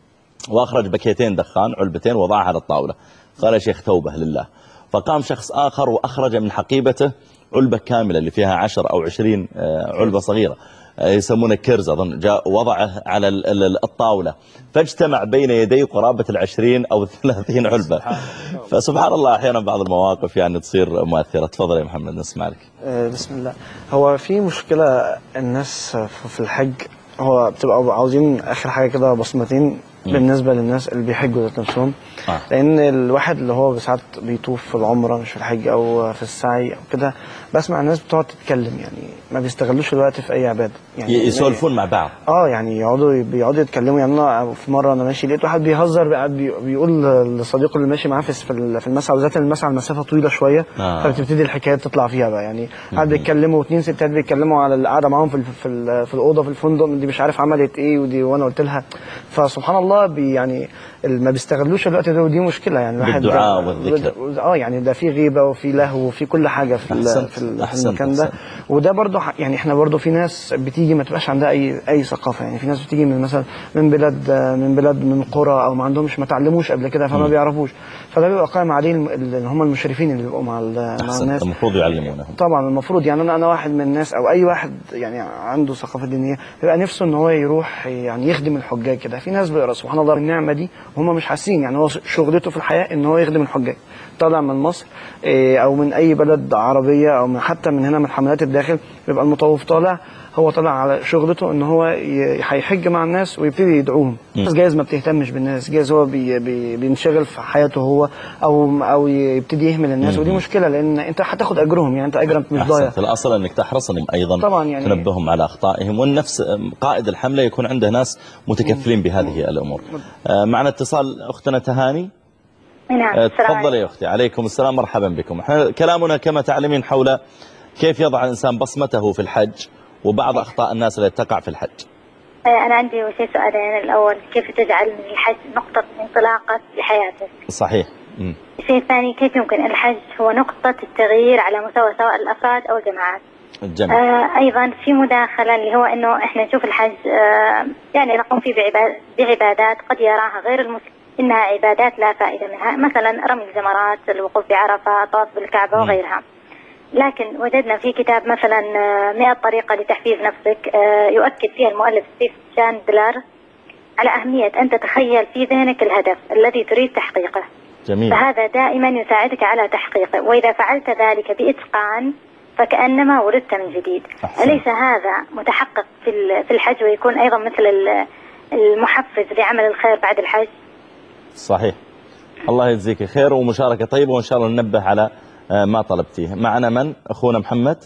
وأخرج بكيتين دخان علبتين وضعها على الطاولة، قال يا شيخ توبة لله. فقام شخص آخر وأخرج من حقيبته علبة كاملة اللي فيها عشر أو عشرين علبة صغيرة يسمونه كيرز أظن، جاء وضعه على الطاولة، فاجتمع بين يدي قرابة العشرين أو الثلاثين علبة. فسبحان الله أحيانا بعض المواقف يعني تصير مؤثرة. تفضل يا محمد نسمع لك. بسم الله. هو في مشكلة الناس في الحج، هو بتبقى عاوزين آخر حاجة كده بصمتين بالنسبة للناس اللي بيحجوا ذات نفسهم. آه. لأن الواحد اللي هو ساعات بيطوف في العمرة مش في الحج أو في السعي أو كده، بسمع الناس بتقعد تتكلم يعني ما بيستغلوش الوقت في أي عبادة، يعني يسولفون مع بعض. اه يعني يقعدوا بيقعدوا يتكلموا. يعني أنا في مرة أنا ماشي لقيت واحد بيهزر قاعد بيقول لصديقه اللي ماشي معاه في في المسعى، وذات المسعى المسافة طويلة شوية. آه. فبتبتدي الحكايات تطلع فيها بقى، يعني قاعد بيتكلموا واثنين ستات بيتكلموا على القعدة معاهم في في, في الأوضة في الفندق، دي مش عارف عملت إيه ودي، وأنا قلت لها. فسبحان الله بي يعني ما بيستغلوش الوقت ده، ودي مشكلة يعني. الواحد بالدعاء والذكر اه يعني ده في غيبة وفي لهو وفي كل حاجة في أحسنت. في, في المكان ده. وده برضه يعني احنا برضه في ناس بتيجي ما تبقاش عندها اي اي ثقافة، يعني في ناس بتيجي من مثلا من بلاد من بلاد من قرى او ما عندهمش ما تعلموش قبل كده فما م. بيعرفوش، فده بيبقى قائم عليه اللي هم المشرفين اللي بيبقوا مع, مع الناس. المفروض يعلمونهم طبعا المفروض. يعني انا انا واحد من الناس او اي واحد يعني عنده ثقافة دينية بيبقى نفسه ان هو يروح يعني يخدم الحجاج كده. في ناس بيقرا سبحان الله النعمة دي وهم مش حاسين، يعني هو شغلته في الحياة ان هو يخدم الحجاج، طالع من مصر او من اي بلد عربية او من حتى من هنا من حملات الداخل، بيبقى المطوف طالع هو طلع على شغلته ان هو ي- هيحج مع الناس ويبتدي يدعوهم. بس جايز ما بتهتمش بالناس، جايز هو بي بي بينشغل في حياته هو او او يبتدي يهمل الناس، ودي مشكله لان انت هتاخد اجرهم، يعني انت اجرك مش ضايع. في الأصل أنك تحرصهم أيضا طبعا يعني تنبههم على أخطائهم، والنفس قائد الحملة يكون عنده ناس متكفلين بهذه الأمور. آه، معنا اتصال أختنا تهاني. نعم. آه، تفضلي يا أختي. عليكم السلام، مرحبا بكم. احنا كلامنا كما تعلمين حول كيف يضع الإنسان بصمته في الحج وبعض أخطاء الناس التي تقع في الحج. أنا عندي وشي سؤالين. الأول، كيف تجعل من الحج نقطة انطلاقة لحياتك؟ صحيح. مم. الشيء الثاني، كيف يمكن الحج هو نقطة التغيير على مستوى سواء الأفراد أو الجماعات؟ جميل. آه أيضا في مداخلة اللي هو أنه إحنا نشوف الحج آه يعني نقوم فيه بعباد بعبادات قد يراها غير المسلم إنها عبادات لا فائدة منها، مثلا رمي الجمرات، الوقوف بعرفة، الطواف بالكعبة وغيرها. لكن وجدنا في كتاب مثلا مئة طريقة لتحفيز نفسك آه يؤكد فيها المؤلف ستيف شاندلر على أهمية أن تتخيل في ذهنك الهدف الذي تريد تحقيقه. جميل. فهذا دائما يساعدك على تحقيقه، وإذا فعلت ذلك بإتقان فكأنما ولدت من جديد. أحسن. أليس هذا متحقق في في الحج ويكون أيضا مثل المحفز لعمل الخير بعد الحج؟ صحيح. الله يجزيك خير ومشاركة طيبة، وإن شاء الله ننبه على ما طلبتيه. معنا من؟ أخونا محمد.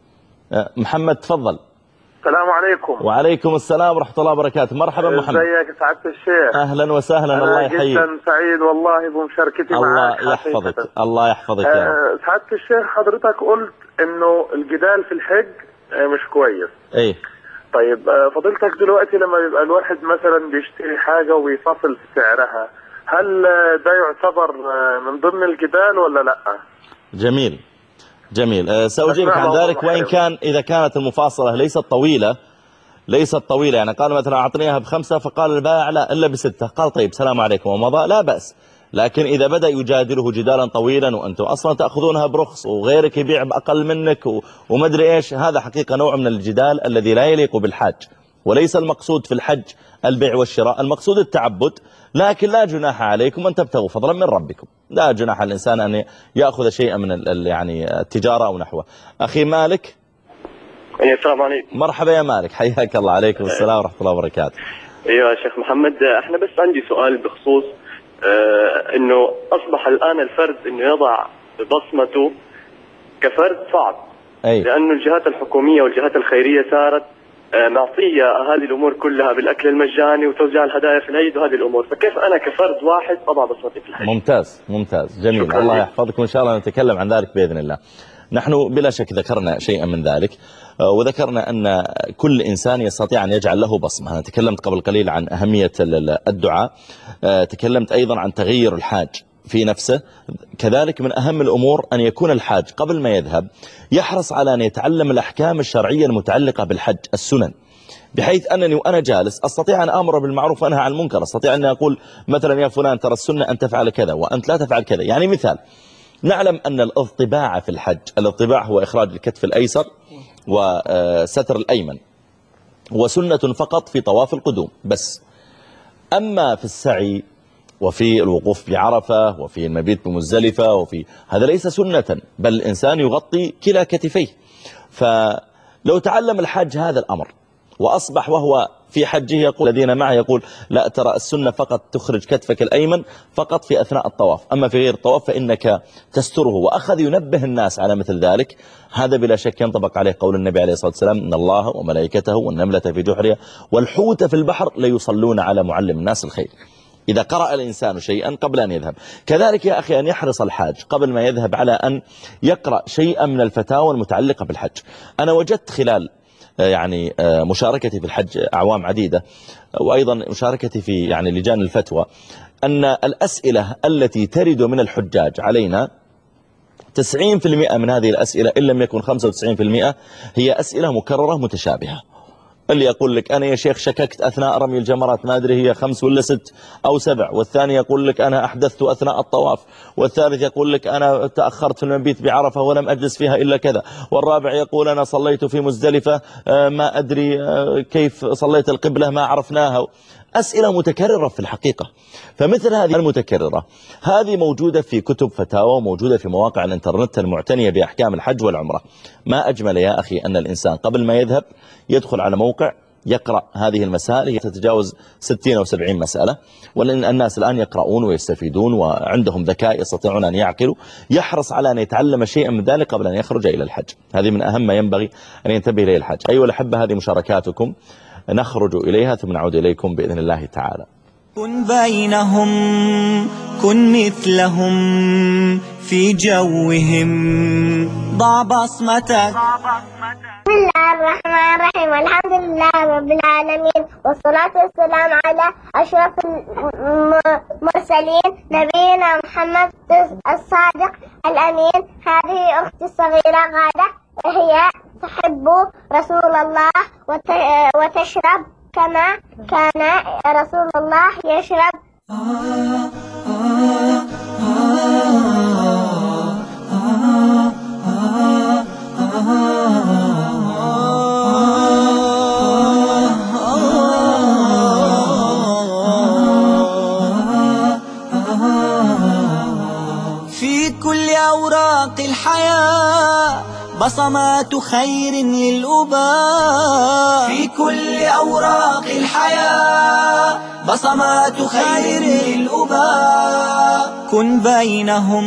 محمد تفضل. السلام عليكم. وعليكم السلام ورحمة الله وبركاته. مرحبا محمد. ازيك سعادة الشيخ؟ أهلا وسهلا. الله يحييك. أنا جدا سعيد والله بمشاركتي معك. الله يحفظك. الله يحفظك يا رب. سعادة الشيخ، حضرتك قلت إنه الجدال في الحج مش كويس. إيه. طيب فضيلتك دلوقتي لما بيبقى الواحد مثلا بيشتري حاجة ويفصل في سعرها، هل ده يعتبر من ضمن الجدال ولا لا؟ جميل جميل. أه سأجيبك عن ذلك، وإن كان إذا كانت المفاصلة ليست طويلة ليست طويلة يعني قال مثلا أعطنيها بخمسة فقال البائع لا إلا بستة، قال طيب سلام عليكم ومضى، لا بأس. لكن إذا بدأ يجادله جدالا طويلا وأنتم أصلا تأخذونها برخص وغيرك يبيع بأقل منك ومدري إيش، هذا حقيقة نوع من الجدال الذي لا يليق بالحج، وليس المقصود في الحج البيع والشراء، المقصود التعبد. لكن لا جناح عليكم أن تبتغوا فضلا من ربكم، لا جناح الإنسان أن يأخذ شيئا من يعني التجارة أو نحوه. أخي مالك. السلام عليكم. مرحبا يا مالك، حياك الله. عليكم السلام ورحمة الله وبركاته. ايوه يا شيخ محمد، احنا بس عندي سؤال بخصوص اه انه اصبح الان الفرد انه يضع بصمته كفرد صعب. أي. لانه الجهات الحكومية والجهات الخيرية صارت اه معطية هذه الامور كلها بالاكل المجاني وتوزيع الهدايا في العيد وهذه الامور، فكيف انا كفرد واحد اضع بصمتي في الحج؟ ممتاز ممتاز جميل. الله لي. يحفظك، وإن شاء الله نتكلم عن ذلك بإذن الله. نحن بلا شك ذكرنا شيئا من ذلك، وذكرنا أن كل إنسان يستطيع أن يجعل له بصمة. أنا تكلمت قبل قليل عن أهمية الدعاء، تكلمت أيضا عن تغيير الحاج في نفسه. كذلك من أهم الأمور أن يكون الحاج قبل ما يذهب يحرص على أن يتعلم الأحكام الشرعية المتعلقة بالحج، السنن، بحيث أنني وأنا جالس أستطيع أن أمر بالمعروف وأنهى عن المنكر، أستطيع أن أقول مثلا يا فلان ترى السنة أن تفعل كذا وأنت لا تفعل كذا. يعني مثال، نعلم أن الاضطباع في الحج، الاضطباع هو إخراج الكتف الأيسر وستر الأيمن، وسنة فقط في طواف القدوم بس. أما في السعي وفي الوقوف بعرفة وفي المبيت بمزدلفة وفي هذا ليس سنة، بل الإنسان يغطي كلا كتفيه. فلو تعلم الحاج هذا الأمر وأصبح وهو في حجه يقول الذين معه يقول لا ترى السنة فقط تخرج كتفك الأيمن فقط في أثناء الطواف، أما في غير الطواف فإنك تستره، وأخذ ينبه الناس على مثل ذلك. هذا بلا شك ينطبق عليه قول النبي عليه الصلاة والسلام إن الله وملائكته والنملة في جحرها والحوت في البحر ليصلون على معلم الناس الخير. إذا قرأ الإنسان شيئا قبل أن يذهب، كذلك يا أخي أن يحرص الحاج قبل ما يذهب على أن يقرأ شيئا من الفتاوى المتعلقة بالحج. أنا وجدت خلال يعني مشاركتي في الحج أعوام عديدة، وأيضا مشاركتي في يعني لجان الفتوى، أن الأسئلة التي ترد من الحجاج علينا تسعين بالمئة من هذه الأسئلة إن لم يكن خمسة وتسعين بالمئة هي أسئلة مكررة متشابهة. اللي يقول لك أنا يا شيخ شككت أثناء رمي الجمرات ما أدري هي خمس ولا ست أو سبع، والثاني يقول لك أنا أحدثت أثناء الطواف، والثالث يقول لك أنا تأخرت في المبيت بعرفة ولم أجلس فيها إلا كذا، والرابع يقول أنا صليت في مزدلفة ما أدري كيف صليت القبلة ما عرفناها. أسئلة متكررة في الحقيقة. فمثل هذه المتكررة هذه موجودة في كتب فتاوى وموجودة في مواقع الانترنت المعتنية بأحكام الحج والعمرة. ما أجمل يا أخي أن الإنسان قبل ما يذهب يدخل على موقع يقرأ هذه المسائل، هي تتجاوز ستين أو سبعين مسألة، ولأن الناس الآن يقرؤون ويستفيدون وعندهم ذكاء يستطيعون أن يعقلوا، يحرص على أن يتعلم شيئا من ذلك قبل أن يخرج إلى الحج. هذه من أهم ما ينبغي أن ينتبه إليه الحج. أيها الأحبة، هذه مشاركاتكم نخرج إليها ثم نعود إليكم بإذن الله تعالى. كن بينهم، كن مثلهم في جوهم، ضع بصمتك. بسم الله الرحمن الرحيم، الحمد لله رب العالمين، والصلاة والسلام على أشرف المرسلين نبينا محمد الصادق الأمين. هذه أختي الصغيرة غادة، هي تحب رسول الله وتشرب كما كان رسول الله يشرب. في كل أوراق الحياة بصمات خير للأباء، في كل أوراق الحياة بصمات خير للأباء. كن بينهم،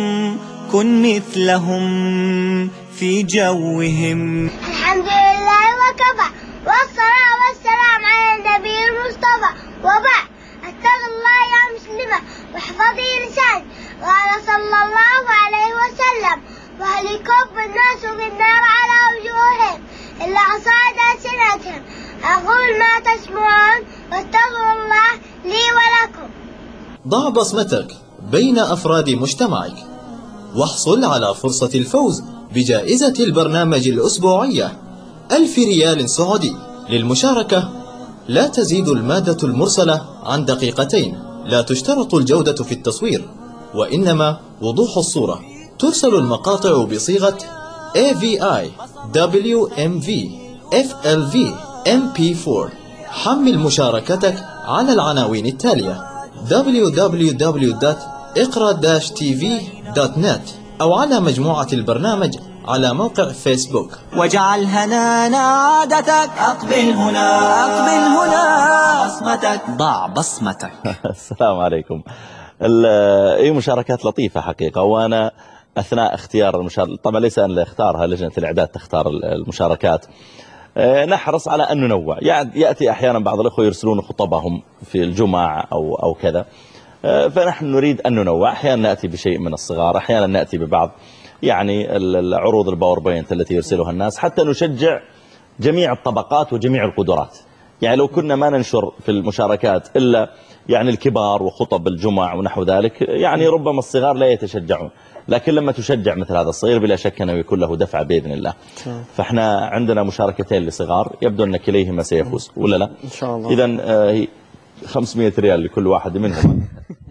كن مثلهم في جوهم. الحمد لله وكفى، والصلاة والسلام على النبي المصطفى، وبعد. اتق الله يا مسلمة واحفظي لسانك. قال صلى الله عليه وسلم: وهل يكب الناس في النار على وجوههم إلا حصائد ألسنتهم. أقول ما تسمعون واستغفر الله لي ولكم. ضع بصمتك بين أفراد مجتمعك، واحصل على فرصة الفوز بجائزة البرنامج الأسبوعية ألف ريال سعودي. للمشاركة لا تزيد المادة المرسلة عن دقيقتين، لا تشترط الجودة في التصوير، وإنما وضوح الصورة. ترسل المقاطع بصيغة إيه في آي، دبليو إم في، إف إل في، إم بي فور. حمل مشاركتك على العناوين التالية: دبليو دبليو دبليو دوت اقرا داش تي في دوت نت، أو على مجموعة البرنامج على موقع فيسبوك. واجعل هنانا عادتك، أقبل هنا، أقبل هنا، بصمتك، ضع بصمتك. السلام عليكم. اي مشاركات لطيفة حقيقة، وأنا أثناء اختيار المشاركة، طبعا ليس أن اللي اختارها، لجنة الإعداد تختار المشاركات، نحرص على أن ننوع. يأتي أحيانا بعض الأخوة يرسلون خطبهم في الجمعة أو, أو كذا، فنحن نريد أن ننوع. أحيانا نأتي بشيء من الصغار، أحيانا نأتي ببعض يعني العروض الباوربوينت التي يرسلها الناس، حتى نشجع جميع الطبقات وجميع القدرات. يعني لو كنا ما ننشر في المشاركات إلا يعني الكبار وخطب الجمع ونحو ذلك، يعني ربما الصغار لا يتشجعون، لكن لما تشجع مثل هذا الصغير بلا شك أنه يكون له دفع بإذن الله. فإحنا عندنا مشاركتين لصغار، يبدو أن كليهما سيفوز ولا لا؟ إن شاء الله. إذن هي خمسمائة ريال لكل واحد منهم.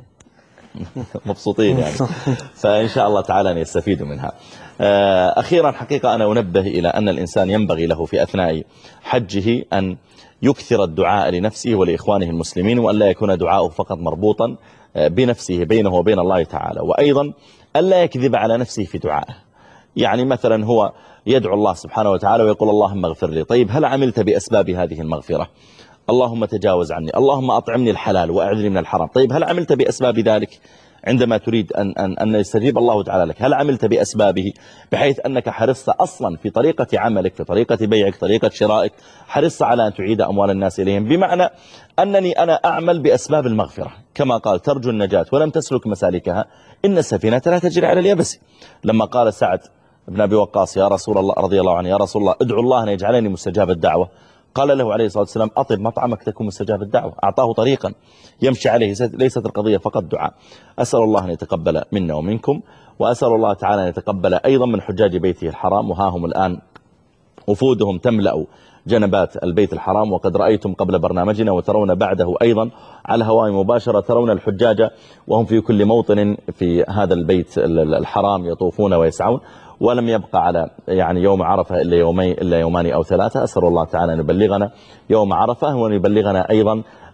مبسوطين يعني، فإن شاء الله تعالى أن يستفيدوا منها. أخيرا حقيقة أنا أنبه إلى أن الإنسان ينبغي له في أثناء حجه أن يكثر الدعاء لنفسه ولإخوانه المسلمين، وأن لا يكون دعاؤه فقط مربوطا بنفسه بينه وبين الله تعالى، وأيضا أن لا يكذب على نفسه في دعائه. يعني مثلا هو يدعو الله سبحانه وتعالى ويقول اللهم اغفر لي، طيب هل عملت بأسباب هذه المغفرة؟ اللهم تجاوز عني، اللهم أطعمني الحلال وأعذني من الحرام، طيب هل عملت بأسباب ذلك عندما تريد أن, أن, أن يستجيب الله تعالى لك؟ هل عملت بأسبابه بحيث أنك حرصت أصلا في طريقة عملك، في طريقة بيعك، طريقة شرائك، حرصت على أن تعيد أموال الناس إليهم، بمعنى أنني أنا أعمل بأسباب المغفرة، كما قال ترجو النجاة ولم تسلك مسالكها إن السفينة لا تجري على اليابس. لما قال سعد بن أبي وقاص يا رسول الله رضي الله عنه، يا رسول الله ادعو الله أن يجعلني مستجاب الدعوة، قال له عليه الصلاة والسلام أطب مطعمك تكون مستجاب الدعوة. أعطاه طريقا يمشي عليه، ليست القضية فقط دعاء. أسأل الله أن يتقبل منا ومنكم، وأسأل الله تعالى أن يتقبل أيضا من حجاج بيته الحرام، وها هم الآن وفودهم تملأ جنبات البيت الحرام، وقد رأيتم قبل برنامجنا وترون بعده أيضا على الهواء مباشرة، ترون الحجاج وهم في كل موطن في هذا البيت الحرام يطوفون ويسعون، ولم يبقى على يعني يوم عرفة إلا يومين إلا يومان أو ثلاثة. أسأل الله تعالى أن يبلغنا يوم عرفة، وأن يبلغنا أيضا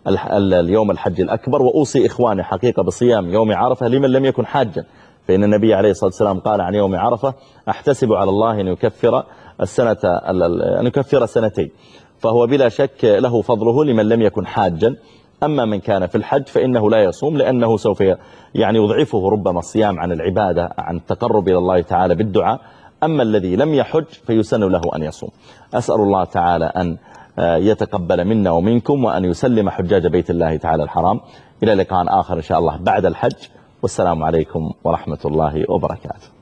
اليوم الحج الأكبر. وأوصي إخواني حقيقة بصيام يوم عرفة لمن لم يكن حاجا، فإن النبي عليه الصلاة والسلام قال عن يوم عرفة: أحتسب على الله أن يكفر السنة أن يكفر سنتين. فهو بلا شك له فضله لمن لم يكن حاجا. أما من كان في الحج فإنه لا يصوم، لأنه سوف يعني يضعفه ربما الصيام عن العبادة، عن التقرب إلى الله تعالى بالدعاء. أما الذي لم يحج فيسن له أن يصوم. أسأل الله تعالى أن يتقبل منا ومنكم، وأن يسلم حجاج بيت الله تعالى الحرام. إلى لقاء آخر إن شاء الله بعد الحج، والسلام عليكم ورحمة الله وبركاته.